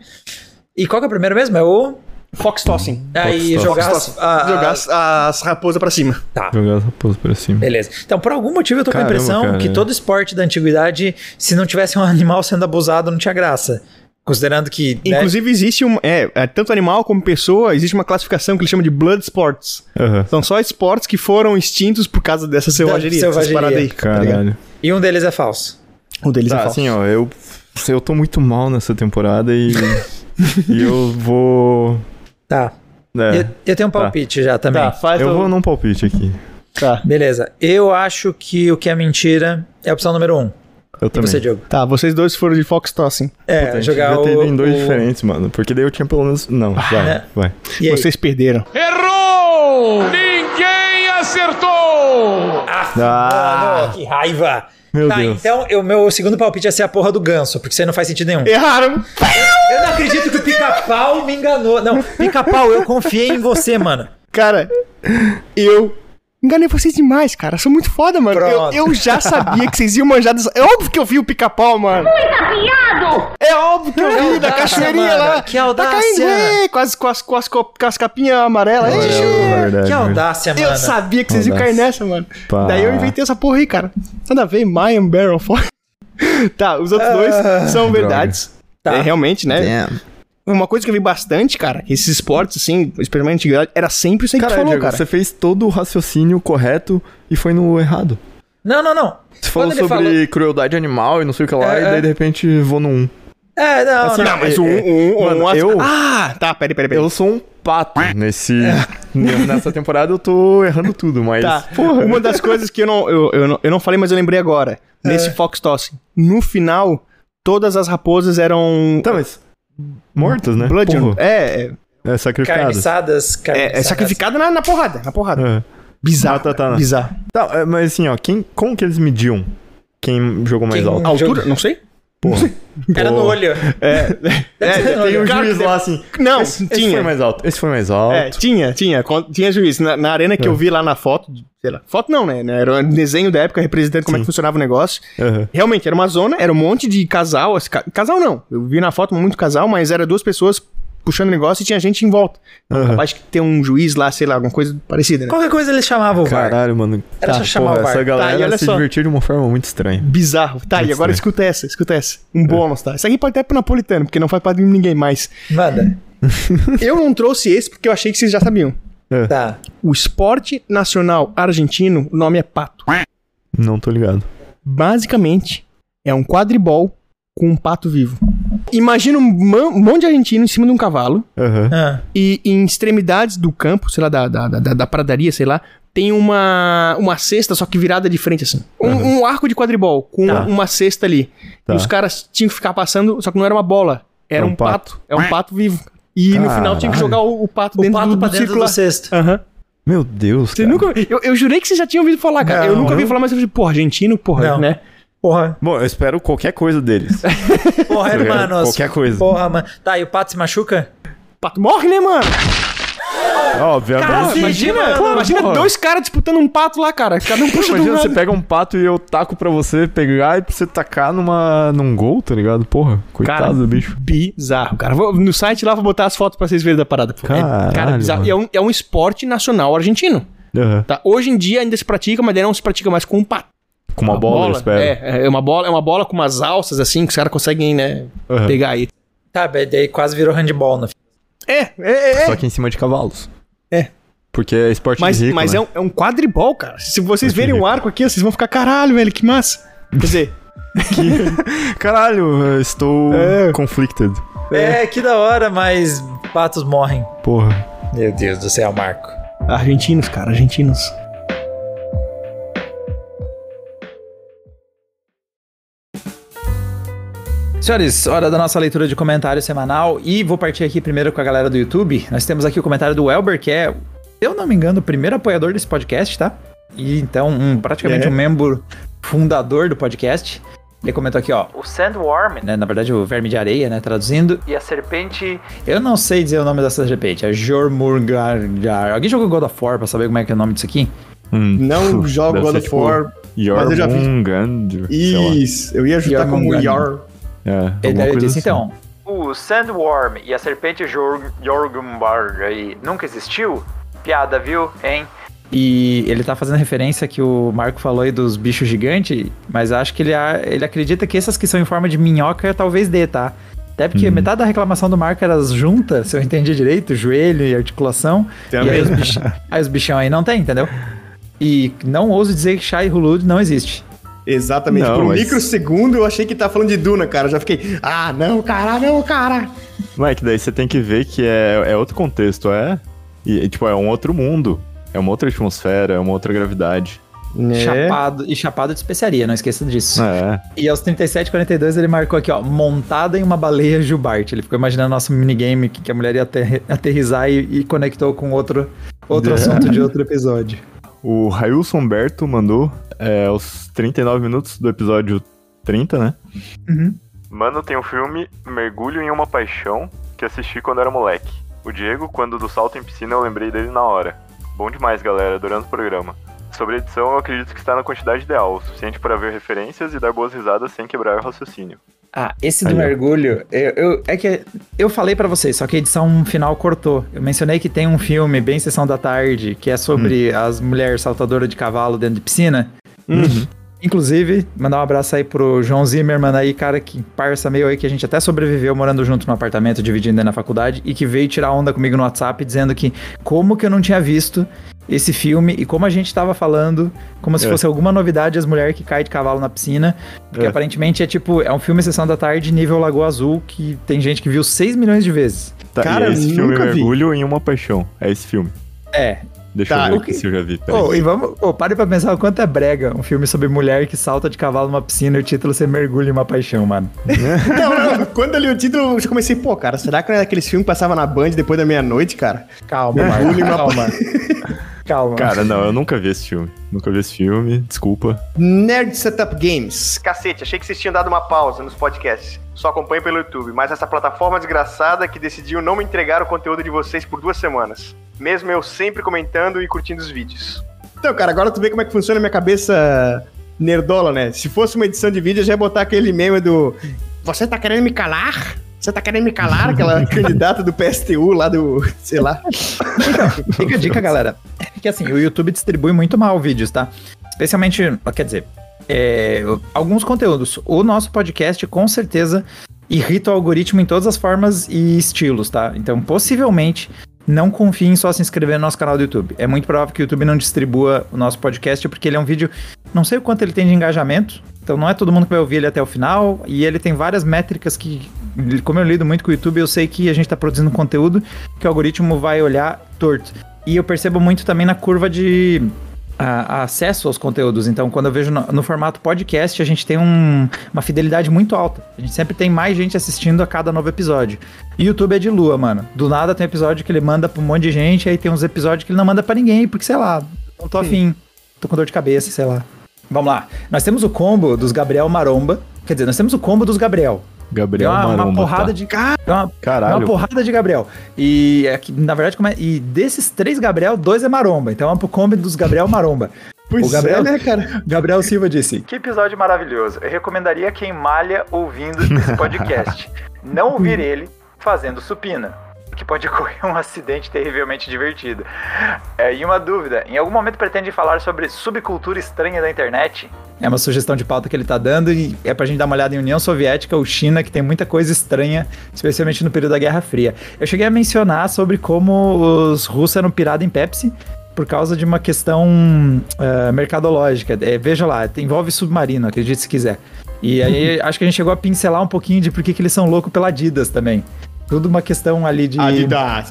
E qual que é o primeiro mesmo? É o... Fox tossing. Aí jogar Jogar as raposas pra cima. Tá. Jogar essa pose pra cima. Beleza. Então, por algum motivo, eu tô com a Caramba, impressão cara. que todo esporte da antiguidade, se não tivesse um animal sendo abusado, não tinha graça. Considerando que... né, Inclusive, existe tanto animal como pessoa, existe uma classificação que eles chamam de blood sports. Aham. São só esportes que foram extintos por causa dessa selvageria. selvageria. Essas paradas aí, tá ligado? Caralho. E um deles é falso. Um deles é Tá, falso. assim, ó, eu tô muito mal nessa temporada e eu vou... Tá. É, Eu tenho um palpite já também. Tá, faz eu o- vou num palpite aqui. Tá. Beleza. Eu acho que o que é mentira é a opção número 1. Eu E também. você, Diogo? Tá, vocês dois foram de fox tossing. É, Puta, a gente jogar devia ter ido em dois o... diferentes, mano. Porque daí eu tinha pelo menos... Não, vai, né? vai. E aí? Vocês perderam. Errou! Ninguém acertou! Ah, Mano, que raiva! meu Tá, Deus. então o meu segundo palpite ia ser a porra do ganso, porque isso aí não faz sentido nenhum. Erraram! Eu não acredito que o pica-pau me enganou. Não, pica-pau, eu confiei em você, mano. Cara, eu enganei vocês demais, cara. Sou muito foda, mano. Pronto. Eu já sabia que vocês iam manjar dessa... É óbvio que eu vi o pica-pau, mano. É óbvio que eu vi da audácia, cachoeirinha mano, lá. que audácia. Tá caindo, com as capinhas amarelas. Verdade, Que audácia, mano. Eu sabia que vocês iam cair Audácia. nessa, mano. Pá. Daí eu inventei essa porra aí, cara. Nada a ver, Mayan Barrel Fox. Tá, os outros dois são droga. verdades. Tá. É, realmente, né? Damn. Uma coisa que eu vi bastante, cara, que esses esportes, assim, experimento de antiguidade, era sempre isso aí que tu Caralho, falou, Diego, cara. você fez todo o raciocínio correto e foi no errado. Não. Você falou Quando ele sobre crueldade animal e não sei o que lá, e daí de repente vou no 1. É, não, Assim, não. Não, mas Mano, eu- Ah, tá, peraí. Eu sou um pato nessa temporada eu tô errando tudo, mas... Tá, Porra. uma das coisas que eu não falei, mas eu lembrei agora. Nesse Fox Tossing. No final, todas as raposas eram... Tá, mas... Mortas, né? Bludgeon. Porra. É Carniçadas. sacrificada na porrada. É. Bizarro. Tá. Bizarro. Tá, mas assim, ó, como que eles mediam quem jogou mais Quem- alto? A altura? Não sei. Porra. Era no olho. Tem um Cara, juiz lá assim. Não, esse tinha. foi mais alto. Esse foi mais alto. É, tinha juiz. Na arena que eu vi lá na foto, sei lá, foto não, né? Era um desenho da época representando como é que funcionava o negócio. Aham. Realmente, era uma zona, era um monte de casal. Casal não, eu vi na foto muito casal, mas era duas pessoas puxando o negócio e tinha gente em volta. Aham. Capaz de ter um juiz lá, sei lá, alguma coisa parecida, né? Qualquer coisa eles chamavam o VAR. Caralho, mano. Era só chamar o VAR. Essa Tá, galera e olha se só. divertiu de uma forma muito estranha. Bizarro. Tá, Muito e agora estranho. escuta essa. Um bônus, tá? Isso aqui pode até ir pro napolitano, porque não faz parte de ninguém mais. Manda. Eu não trouxe esse porque eu achei que vocês já sabiam. Tá. O esporte nacional argentino, o nome é pato. Não tô ligado. Basicamente, é um quadribol com um pato vivo. Imagina um monte de argentino em cima de um cavalo Aham. Ah. e em extremidades do campo, sei lá, da pradaria, sei lá, tem uma cesta, só que virada de frente, assim. Um arco de quadribol com Tá. uma cesta ali. Tá. E os caras tinham que ficar passando, só que não era uma bola, era É um um pato. É um pato vivo. E no final tinha que jogar o pato O dentro pato do pra dentro círculo do lá. cesto. Aham. Meu Deus, Você cara. nunca... eu jurei que você já tinha ouvido falar, cara. Eu Não. nunca ouvi falar, mas eu falei, porra, argentino, porra, Não. né? Porra. Bom, eu espero qualquer coisa deles. Porra, Tá ligado? hermanos. Qualquer coisa. Porra, mano. Tá, e o pato se machuca? Pato morre, né, mano? Obviamente. Cacete, Imagina, mano. imagina porra. dois caras disputando um pato lá, cara. Cada um puxa de um Imagina você lado. pega um pato e eu taco pra você pegar e pra você tacar num gol, tá ligado? Porra, coitado Cara, do bicho. Bizarro, cara. No site lá vou botar as fotos pra vocês verem da parada. Pô. Caralho, Cara, bizarro. mano. E é um esporte nacional argentino. Aham. Tá? Hoje em dia ainda se pratica, mas daí não se pratica mais com um pato. Com uma bola, eu espero. É uma bola com umas alças assim que os caras conseguem, né, Aham. pegar aí. Tá, daí quase virou handball no fim. É. Só que em cima de cavalos. Porque é esporte de rico, mas né? é um quadribol, cara. Se vocês verem um arco aqui, vocês vão ficar, caralho, velho, que massa. Quer dizer... Caralho, eu estou conflicted. Que da hora, mas patos morrem. Porra. Meu Deus do céu, Marco. Argentinos, cara, argentinos. Senhores, hora da nossa leitura de comentário semanal e vou partir aqui primeiro com a galera do YouTube. Nós temos aqui o comentário do Elber, que é, se eu não me engano, o primeiro apoiador desse podcast, tá? E então, praticamente um membro fundador do podcast. Ele comentou aqui, ó, o Sandworm, né, na verdade o verme de areia, né, traduzindo, e a serpente, eu não sei dizer o nome dessa serpente, é Jormungandr. Alguém jogou God of War pra saber como é que é o nome disso aqui? Não jogo God of War, mas eu já vi. Isso, eu ia juntar como Yor. Ele disse, então, o Sandworm e a serpente Jormungandr aí nunca existiu? Piada, viu, hein? E ele tá fazendo referência que o Marco falou aí dos bichos gigantes, mas acho que ele acredita que essas que são em forma de minhoca talvez dê, tá? Até porque metade da reclamação do Marco era as juntas, se eu entendi direito, joelho e articulação. Também. E aí os bichão aí não tem, entendeu? E não ouso dizer que Shai Hulud não existe. Exatamente, por um microsegundo eu achei que tá falando de Duna, cara. Eu já fiquei, não, cara. Mike, daí você tem que ver que é outro contexto, E, tipo, é um outro mundo. É uma outra atmosfera, é uma outra gravidade. Chapado de especiaria, não esqueça disso. E aos 37h42 ele marcou aqui, ó, montada em uma baleia jubarte. Ele ficou imaginando nosso minigame que a mulher ia aterrissar e conectou com outro assunto de outro episódio. O Railson Berto mandou aos 39 minutos do episódio 30, né? Uhum. Mano, tem um filme Mergulho em uma Paixão que assisti quando era moleque. O Diego, quando do salto em piscina, eu lembrei dele na hora. Bom demais, galera, adorando o programa. Sobre a edição, eu acredito que está na quantidade ideal, o suficiente para ver referências e dar boas risadas sem quebrar o raciocínio. Esse do mergulho, eu falei pra vocês, só que a edição final cortou. Eu mencionei que tem um filme, bem Sessão da Tarde, que é sobre as mulheres saltadoras de cavalo dentro de piscina. Inclusive, mandar um abraço aí pro João Zimmermann aí, cara, que parça meio aí, que a gente até sobreviveu morando junto no apartamento, dividindo aí na faculdade, e que veio tirar onda comigo no WhatsApp, dizendo que como que eu não tinha visto esse filme, e como a gente tava falando, como se fosse alguma novidade, as mulheres que caem de cavalo na piscina, porque aparentemente é um filme Sessão da Tarde, nível Lagoa Azul, que tem gente que viu 6 milhões de vezes. Tá, cara, e esse filme Mergulho em uma Paixão, é esse filme. Deixa eu ver aqui se eu já vi. Pare pra pensar o quanto é brega um filme sobre mulher que salta de cavalo numa piscina e o título ser Mergulho em uma Paixão, mano. Não, quando eu li o título, eu já comecei, cara, será que não é aqueles filmes que passavam na Band depois da meia-noite, cara? Calma, Marco, calma. Cara, não, eu nunca vi esse filme. Desculpa. Nerd Setup Games. Cacete, achei que vocês tinham dado uma pausa nos podcasts. Só acompanho pelo YouTube, mas essa plataforma desgraçada que decidiu não me entregar o conteúdo de vocês por 2 semanas. Mesmo eu sempre comentando e curtindo os vídeos. Então, cara, agora tu vê como é que funciona a minha cabeça nerdola, né? Se fosse uma edição de vídeo, eu já ia botar aquele meme do... Você tá querendo me calar? Você tá querendo me calar? Aquela candidata do PSTU lá do... sei lá. Então, fica a dica, galera. Que assim, o YouTube distribui muito mal vídeos, tá? Especialmente, quer dizer... alguns conteúdos. O nosso podcast, com certeza, irrita o algoritmo em todas as formas e estilos, tá? Então, possivelmente... Não confiem só se inscrever no nosso canal do YouTube. É muito provável que o YouTube não distribua o nosso podcast, porque ele é um vídeo... Não sei o quanto ele tem de engajamento, então não é todo mundo que vai ouvir ele até o final, e ele tem várias métricas que... Como eu lido muito com o YouTube, eu sei que a gente tá produzindo conteúdo que o algoritmo vai olhar torto. E eu percebo muito também na curva de... acesso aos conteúdos. Então, quando eu vejo no formato podcast, a gente tem uma fidelidade muito alta. A gente sempre tem mais gente assistindo a cada novo episódio. E YouTube é de lua, mano. Do nada tem episódio que ele manda pra um monte de gente, aí tem uns episódios que ele não manda pra ninguém, porque, sei lá, não tô afim, tô com dor de cabeça, sei lá. Vamos lá. Nós temos o combo dos Gabriel Maromba. Quer dizer, nós temos o combo dos Gabriel. Maromba, uma porrada de... Caralho. Uma porrada de Gabriel. E, na verdade, e desses 3 Gabriel, 2 é Maromba. Então é pro combo dos Gabriel Maromba. Pois o Gabriel, né, cara? Gabriel Silva disse: que episódio maravilhoso. Eu recomendaria quem malha ouvindo esse podcast. Não ouvir ele fazendo supina, que pode ocorrer um acidente terrivelmente divertido. E uma dúvida, em algum momento pretende falar sobre subcultura estranha da internet? É uma sugestão de pauta que ele tá dando e é pra gente dar uma olhada em União Soviética ou China, que tem muita coisa estranha, especialmente no período da Guerra Fria. Eu cheguei a mencionar sobre como os russos eram pirados em Pepsi por causa de uma questão mercadológica. Veja lá, envolve submarino, acredite se quiser. E aí acho que a gente chegou a pincelar um pouquinho de por que eles são loucos pela Adidas também. Tudo uma questão ali de... Adidas.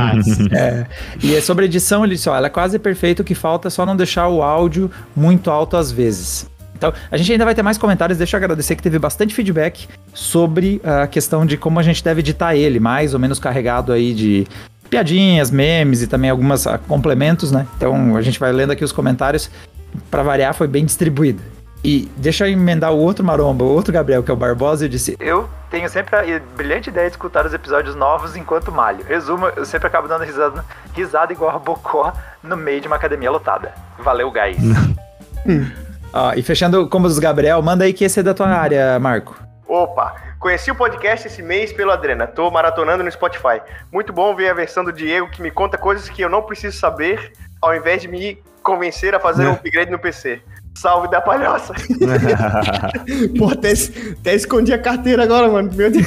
E sobre edição, ele disse, ela é quase perfeita, o que falta é só não deixar o áudio muito alto às vezes. Então, a gente ainda vai ter mais comentários, deixa eu agradecer que teve bastante feedback sobre a questão de como a gente deve editar ele, mais ou menos carregado aí de piadinhas, memes e também alguns complementos, né? Então, a gente vai lendo aqui os comentários, pra variar, foi bem distribuído. E deixa eu emendar o outro maromba, o outro Gabriel, que é o Barbosa, e eu disse... Eu tenho sempre a brilhante ideia de escutar os episódios novos enquanto malho. Resumo, eu sempre acabo dando risada igual a Bocó no meio de uma academia lotada. Valeu, guys. E fechando como os Gabriel, manda aí que esse é da tua área, Marco. Opa, conheci o podcast esse mês pelo Adrena, tô maratonando no Spotify. Muito bom ver a versão do Diego que me conta coisas que eu não preciso saber, ao invés de me convencer a fazer um upgrade no PC. Salve da palhoça. Pô, até escondi a carteira agora, mano. Meu Deus.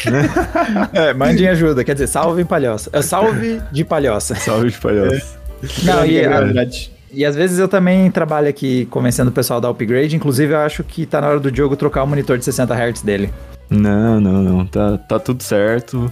Mandem ajuda, quer dizer, salve palhoça. Salve de palhoça. Salve de palhoça. Não, e às vezes eu também trabalho aqui convencendo o pessoal a dar upgrade. Inclusive, eu acho que tá na hora do Diogo trocar o monitor de 60 Hz dele. Não. Tá tudo certo.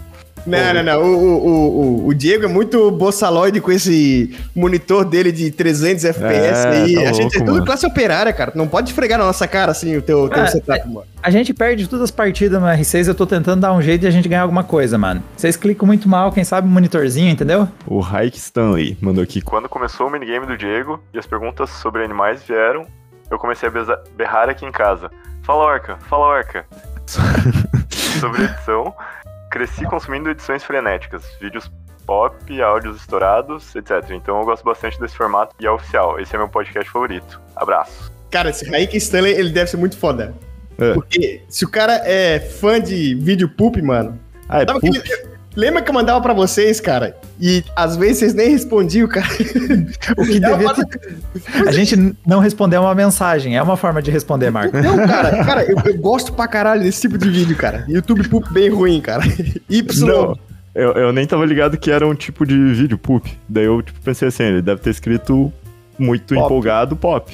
Não. O Diego é muito boçaloide com esse monitor dele de 300 FPS aí. Tá a gente louco, é tudo mano. Classe operária, cara. Não pode esfregar na nossa cara assim o teu setup, mano. A gente perde todas as partidas no R6, eu tô tentando dar um jeito de a gente ganhar alguma coisa, mano. Vocês clicam muito mal, quem sabe um monitorzinho, entendeu? O Raik Stanley mandou aqui. Quando começou o minigame do Diego e as perguntas sobre animais vieram, eu comecei a berrar aqui em casa. Fala orca. Sobre edição, cresci consumindo edições frenéticas, vídeos pop, áudios estourados, etc. Então eu gosto bastante desse formato e é oficial. Esse é meu podcast favorito. Abraço. Cara, esse Raik Stanley, ele deve ser muito foda. Porque se o cara é fã de vídeo poop, mano... Lembra que eu mandava pra vocês, cara? E às vezes vocês nem respondiam, cara. O que devia ter... A gente não respondeu uma mensagem, é uma forma de responder, Marco. Não, cara, eu gosto pra caralho desse tipo de vídeo, cara. YouTube poop bem ruim, cara. Não, eu nem tava ligado que era um tipo de vídeo poop. Daí eu pensei assim, ele deve ter escrito muito empolgado pop.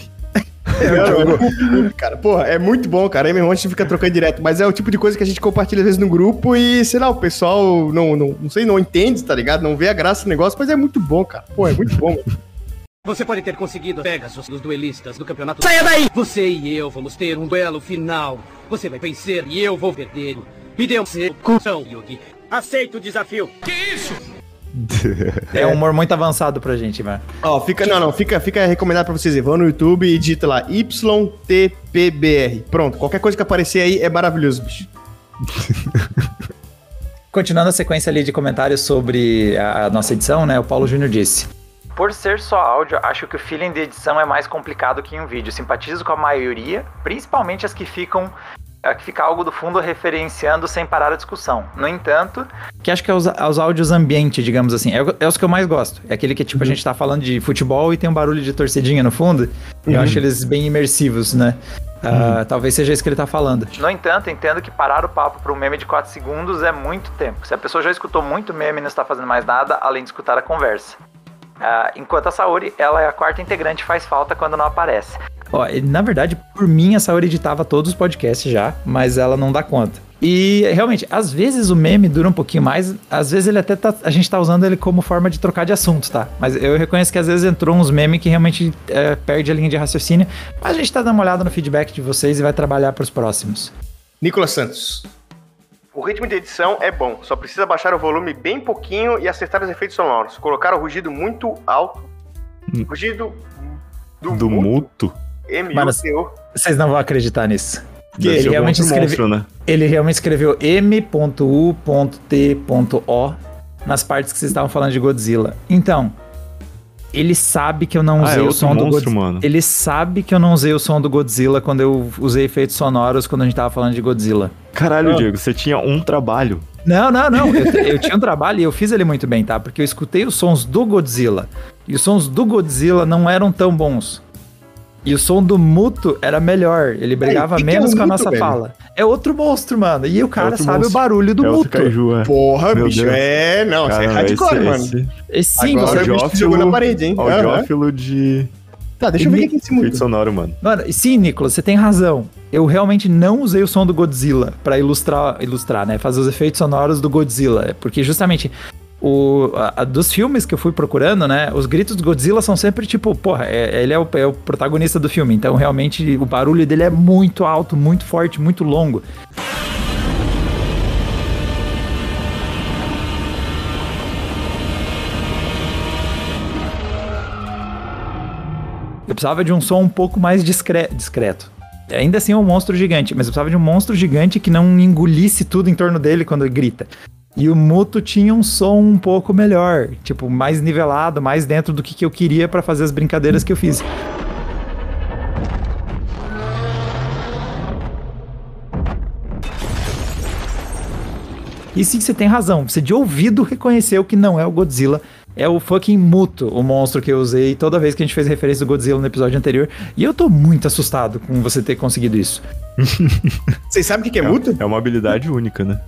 Cara, porra, é muito bom, cara. Aí meu irmão a gente fica trocando direto, mas é o tipo de coisa que a gente compartilha às vezes no grupo e, sei lá, o pessoal não entende, tá ligado? Não vê a graça do negócio, mas é muito bom, cara. Pô, é muito bom. Você pode ter conseguido Pegasus dos duelistas do campeonato. Saia daí! Você e eu vamos ter um duelo final. Você vai vencer e eu vou perder. Me dê um coração, Yugi. Aceito o desafio. Que isso? É um humor muito avançado pra gente, mano. Fica recomendado pra vocês. Vão no YouTube e digita lá YTPBR. Pronto, qualquer coisa que aparecer aí é maravilhoso, bicho. Continuando a sequência ali de comentários sobre a nossa edição, né? O Paulo Júnior disse: por ser só áudio, acho que o feeling de edição é mais complicado que em um vídeo. Simpatizo com a maioria, principalmente as que fica algo do fundo referenciando sem parar a discussão. No entanto... Que acho que é os áudios ambiente, digamos assim. É os que eu mais gosto. É aquele que, tipo, a gente tá falando de futebol e tem um barulho de torcedinha no fundo. Eu acho eles bem imersivos, né? Talvez seja isso que ele tá falando. No entanto, entendo que parar o papo para um meme de 4 segundos é muito tempo. Se a pessoa já escutou muito meme e não está fazendo mais nada, além de escutar a conversa. Enquanto a Saori, ela é a quarta integrante, faz falta quando não aparece. Na verdade, por mim, a Saori editava todos os podcasts já, mas ela não dá conta. E, realmente, às vezes o meme dura um pouquinho mais, às vezes ele até a gente tá usando ele como forma de trocar de assunto, tá? Mas eu reconheço que às vezes entrou uns memes que realmente perde a linha de raciocínio, mas a gente tá dando uma olhada no feedback de vocês e vai trabalhar pros próximos. Nicolas Santos. O ritmo de edição é bom, só precisa baixar o volume bem pouquinho e acertar os efeitos sonoros. Colocar o rugido muito alto. Rugido do muto? Mano, vocês não vão acreditar nisso. Ele realmente escreveu, né? Ele realmente escreveu M.U.T.O nas partes que vocês estavam falando de Godzilla. Então, ele sabe que eu não usei o som do Godzilla. Ele sabe que eu não usei o som do Godzilla quando eu usei efeitos sonoros quando a gente tava falando de Godzilla. Caralho, Diego, você tinha um trabalho. Não. Eu tinha um trabalho e eu fiz ele muito bem, tá? Porque eu escutei os sons do Godzilla. E os sons do Godzilla não eram tão bons. E o som do Muto era melhor. Ele brigava menos com a nossa velho? fala. É outro monstro, mano. E o cara sabe monstro. o barulho do Muto. Kaiju, Porra, Meu bicho. Deus. Não, isso é hardcore, mano. Sim, Agora o bicho jogou na parede, hein? Audiófilo de Tá, deixa eu ver o que é esse efeito Muto. sonoro, mano. Mano, sim, Nicolas, você tem razão. Eu realmente não usei o som do Godzilla pra ilustrar, né? Fazer os efeitos sonoros do Godzilla. Porque justamente dos filmes que eu fui procurando, né? Os gritos do Godzilla são sempre tipo, porra, ele é o protagonista do filme. Então, realmente, o barulho dele é muito alto, muito forte, muito longo. Eu precisava de um som um pouco mais discreto. Ainda assim é um monstro gigante, mas eu precisava de um monstro gigante que não engolisse tudo em torno dele quando ele grita. E o Muto tinha um som um pouco melhor, tipo, mais nivelado, mais dentro do que eu queria pra fazer as brincadeiras que eu fiz. E sim, você tem razão, você de ouvido reconheceu que não é o Godzilla, é o fucking Muto, o monstro que eu usei toda vez que a gente fez referência do Godzilla no episódio anterior. E eu tô muito assustado com você ter conseguido isso. Vocês sabem o que é Muto? É uma habilidade única, né?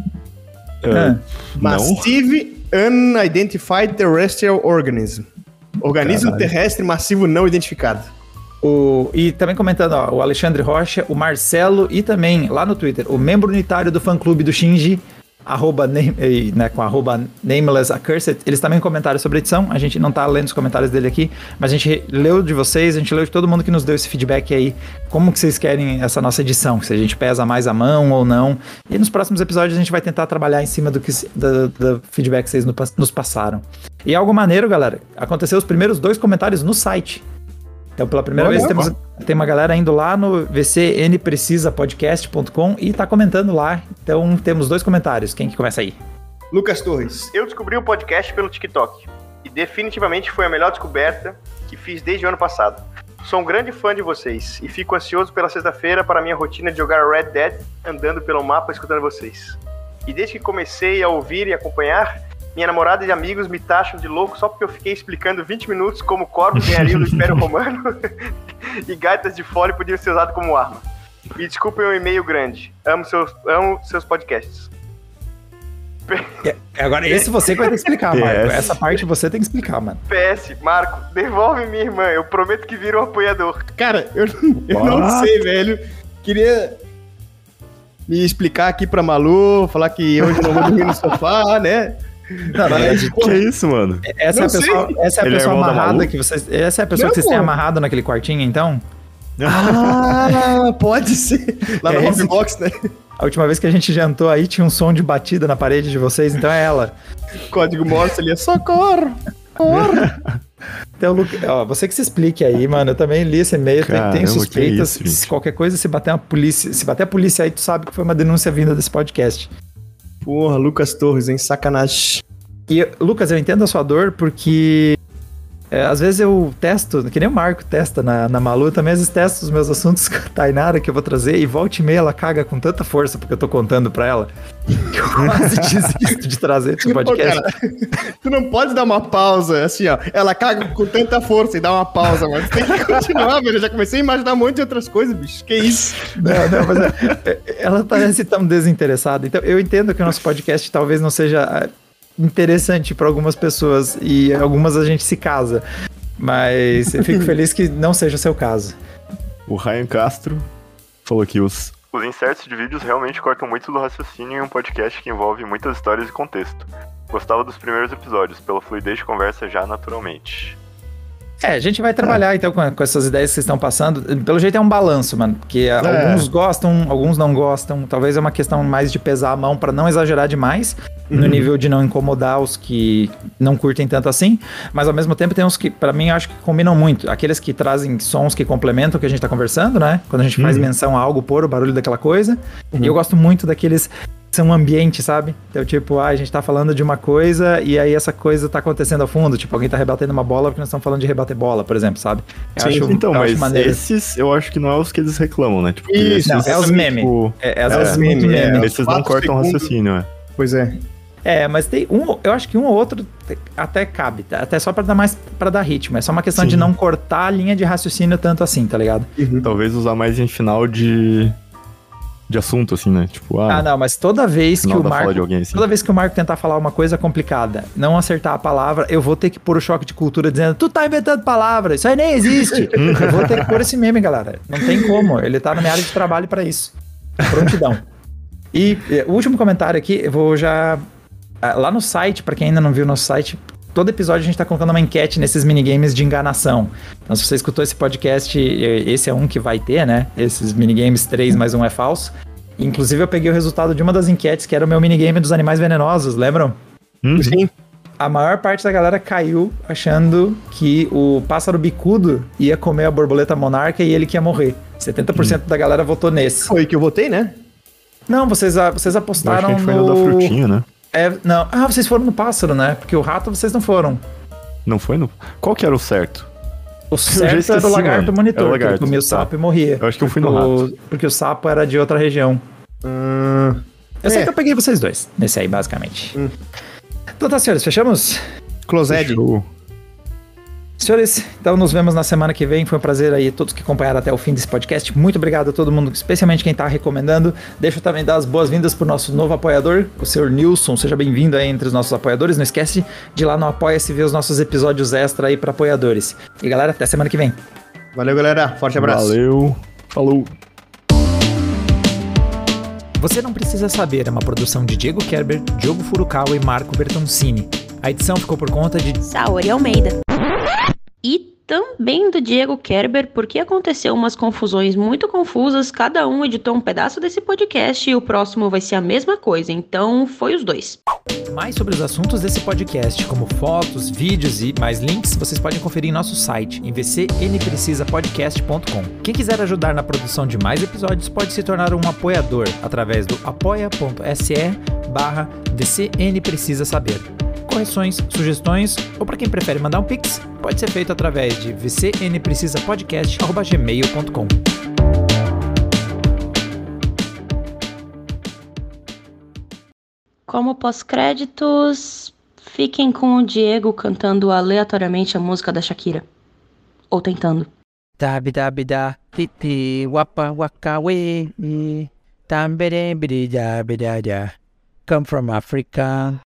Massive Unidentified Terrestrial Organism. Organismo terrestre massivo não identificado. E também comentando, ó, o Alexandre Rocha, o Marcelo e também lá no Twitter, o membro unitário do fã-clube do Shinji, com arroba Nameless Accursed, eles também comentaram sobre a edição. A gente não tá lendo os comentários dele aqui, mas a gente leu de vocês, a gente leu de todo mundo que nos deu esse feedback aí. Como que vocês querem essa nossa edição? Se a gente pesa mais a mão ou não. E nos próximos episódios a gente vai tentar trabalhar em cima do feedback que vocês nos passaram. E algo maneiro, galera, aconteceu os primeiros 2 comentários no site. Então, pela primeira vez, tem uma galera indo lá no vcnprecisapodcast.com e tá comentando lá. Então, temos 2 comentários. Quem que começa aí? Lucas Torres. Eu descobri o podcast pelo TikTok. E definitivamente foi a melhor descoberta que fiz desde o ano passado. Sou um grande fã de vocês e fico ansioso pela sexta-feira para a minha rotina de jogar Red Dead andando pelo mapa escutando vocês. E desde que comecei a ouvir e acompanhar, minha namorada e amigos me taxam de louco só porque eu fiquei explicando 20 minutos como corpos ganhariam no Império Romano e gaitas de fole podiam ser usadas como arma. Me desculpem um e-mail grande. Amo seus podcasts. Agora, esse você que vai ter que explicar, Marco. Essa parte você tem que explicar, mano. PS, Marco, devolve minha irmã. Eu prometo que viro um apoiador. Cara, eu não sei, velho. Queria me explicar aqui pra Malu, falar que hoje eu não vou dormir no sofá, né? Não, que é isso, mano? Essa é a pessoa amarrada que vocês. Essa é a pessoa que vocês têm amarrado naquele quartinho, então? Ah, pode ser. Lá no Hobbybox, né? A última vez que a gente jantou aí tinha um som de batida na parede de vocês, então é ela. Código Morse ali é socorro! Então, ó, você que se explique aí, mano. Eu também li esse e-mail, tenho suspeitas. Se qualquer coisa, se bater a polícia aí, tu sabe que foi uma denúncia vinda desse podcast. Porra, Lucas Torres, hein? Sacanagem. E, Lucas, eu entendo a sua dor, porque às vezes eu testo, que nem o Marco testa na Malu, eu também às vezes testo os meus assuntos com a Tainara que eu vou trazer, e volta e meia ela caga com tanta força porque eu tô contando pra ela, que eu quase desisto de trazer esse podcast. Pô, cara, tu não pode dar uma pausa, assim, ó, ela caga com tanta força e dá uma pausa, mas tem que continuar, velho, eu já comecei a imaginar um monte de outras coisas, bicho, que isso? Não, mas ela parece tão desinteressada, então eu entendo que o nosso podcast talvez não seja interessante para algumas pessoas e algumas a gente se casa, mas eu fico feliz que não seja o seu caso. O Ryan Castro falou que os inserts de vídeos realmente cortam muito do raciocínio em um podcast que envolve muitas histórias e contexto. Gostava dos primeiros episódios, pela fluidez de conversa já naturalmente. A gente vai trabalhar então com essas ideias que vocês estão passando. Pelo jeito é um balanço, mano. Porque alguns gostam, alguns não gostam. Talvez é uma questão mais de pesar a mão pra não exagerar demais, no nível de não incomodar os que não curtem tanto assim. Mas ao mesmo tempo tem uns que, pra mim, eu acho que combinam muito. Aqueles que trazem sons que complementam o que a gente tá conversando, né? Quando a gente faz menção a algo, pôr o barulho daquela coisa. E eu gosto muito daqueles são um ambiente, sabe? Então, tipo, a gente tá falando de uma coisa e aí essa coisa tá acontecendo ao fundo. Tipo, alguém tá rebatendo uma bola porque nós estamos falando de rebater bola, por exemplo, sabe? Mas esses eu acho que não é os que eles reclamam, né? Tipo, isso, não, é os memes. Tipo, às vezes muito meme. Esses não cortam raciocínio, Pois é. Mas tem eu acho que um ou outro até cabe, até só pra dar ritmo. É só uma questão de não cortar a linha de raciocínio tanto assim, tá ligado? Talvez usar mais em final de assunto, assim, né? Tipo, não, mas toda vez que o Marco... de alguém, assim. Toda vez que o Marco tentar falar uma coisa complicada, não acertar a palavra, eu vou ter que pôr o choque de cultura dizendo, tu tá inventando palavra, isso aí nem existe. Eu vou ter que pôr esse meme, galera. Não tem como, ele tá na minha área de trabalho pra isso. Prontidão. E o último comentário aqui, eu vou já... Lá no site, pra quem ainda não viu o nosso site, todo episódio a gente tá colocando uma enquete nesses minigames de enganação. Então se você escutou esse podcast, esse é um que vai ter, né? Esses minigames 3 mais um é falso. Inclusive eu peguei o resultado de uma das enquetes, que era o meu minigame dos animais venenosos, lembram? Sim. A maior parte da galera caiu achando que o pássaro bicudo ia comer a borboleta monarca e ele que ia morrer. 70% da galera votou nesse. Foi que eu votei, né? Não, vocês apostaram Eu acho que a gente foi no da frutinha, né? Não. Vocês foram no pássaro, né? Porque o rato vocês não foram. Não foi no... Qual que era o certo? O certo era o lagarto monitor, que ele comia o sapo e morria. Eu acho que eu fui no rato. Porque o sapo era de outra região. Eu sei que eu peguei vocês dois, nesse aí, basicamente. Então tá, senhores, fechamos? Closed. Senhores, então nos vemos na semana que vem. Foi um prazer aí todos que acompanharam até o fim desse podcast. Muito obrigado a todo mundo, especialmente quem tá recomendando. Deixa eu também dar as boas-vindas pro nosso novo apoiador, o Sr. Nilson. Seja bem-vindo aí entre os nossos apoiadores. Não esquece de ir lá no Apoia-se ver os nossos episódios extra aí pra apoiadores. E galera, até semana que vem. Valeu, galera. Forte abraço. Valeu. Falou. Você Não Precisa Saber é uma produção de Diego Kerber, Diogo Furukawa e Marco Bertoncini. A edição ficou por conta de Saori Almeida. E também do Diego Kerber, porque aconteceu umas confusões muito confusas, cada um editou um pedaço desse podcast e o próximo vai ser a mesma coisa, então foi os dois. Mais sobre os assuntos desse podcast, como fotos, vídeos e mais links, vocês podem conferir em nosso site, em vcnprecisapodcast.com. Quem quiser ajudar na produção de mais episódios pode se tornar um apoiador através do apoia.se/vcnprecisasaber. Correções, sugestões ou para quem prefere mandar um pix, pode ser feito através de vcnprecisapodcast@gmail.com. Como pós-créditos, fiquem com o Diego cantando aleatoriamente a música da Shakira. Ou tentando. Dabida titi wapa wakawe tambere bida bida. Come from Africa.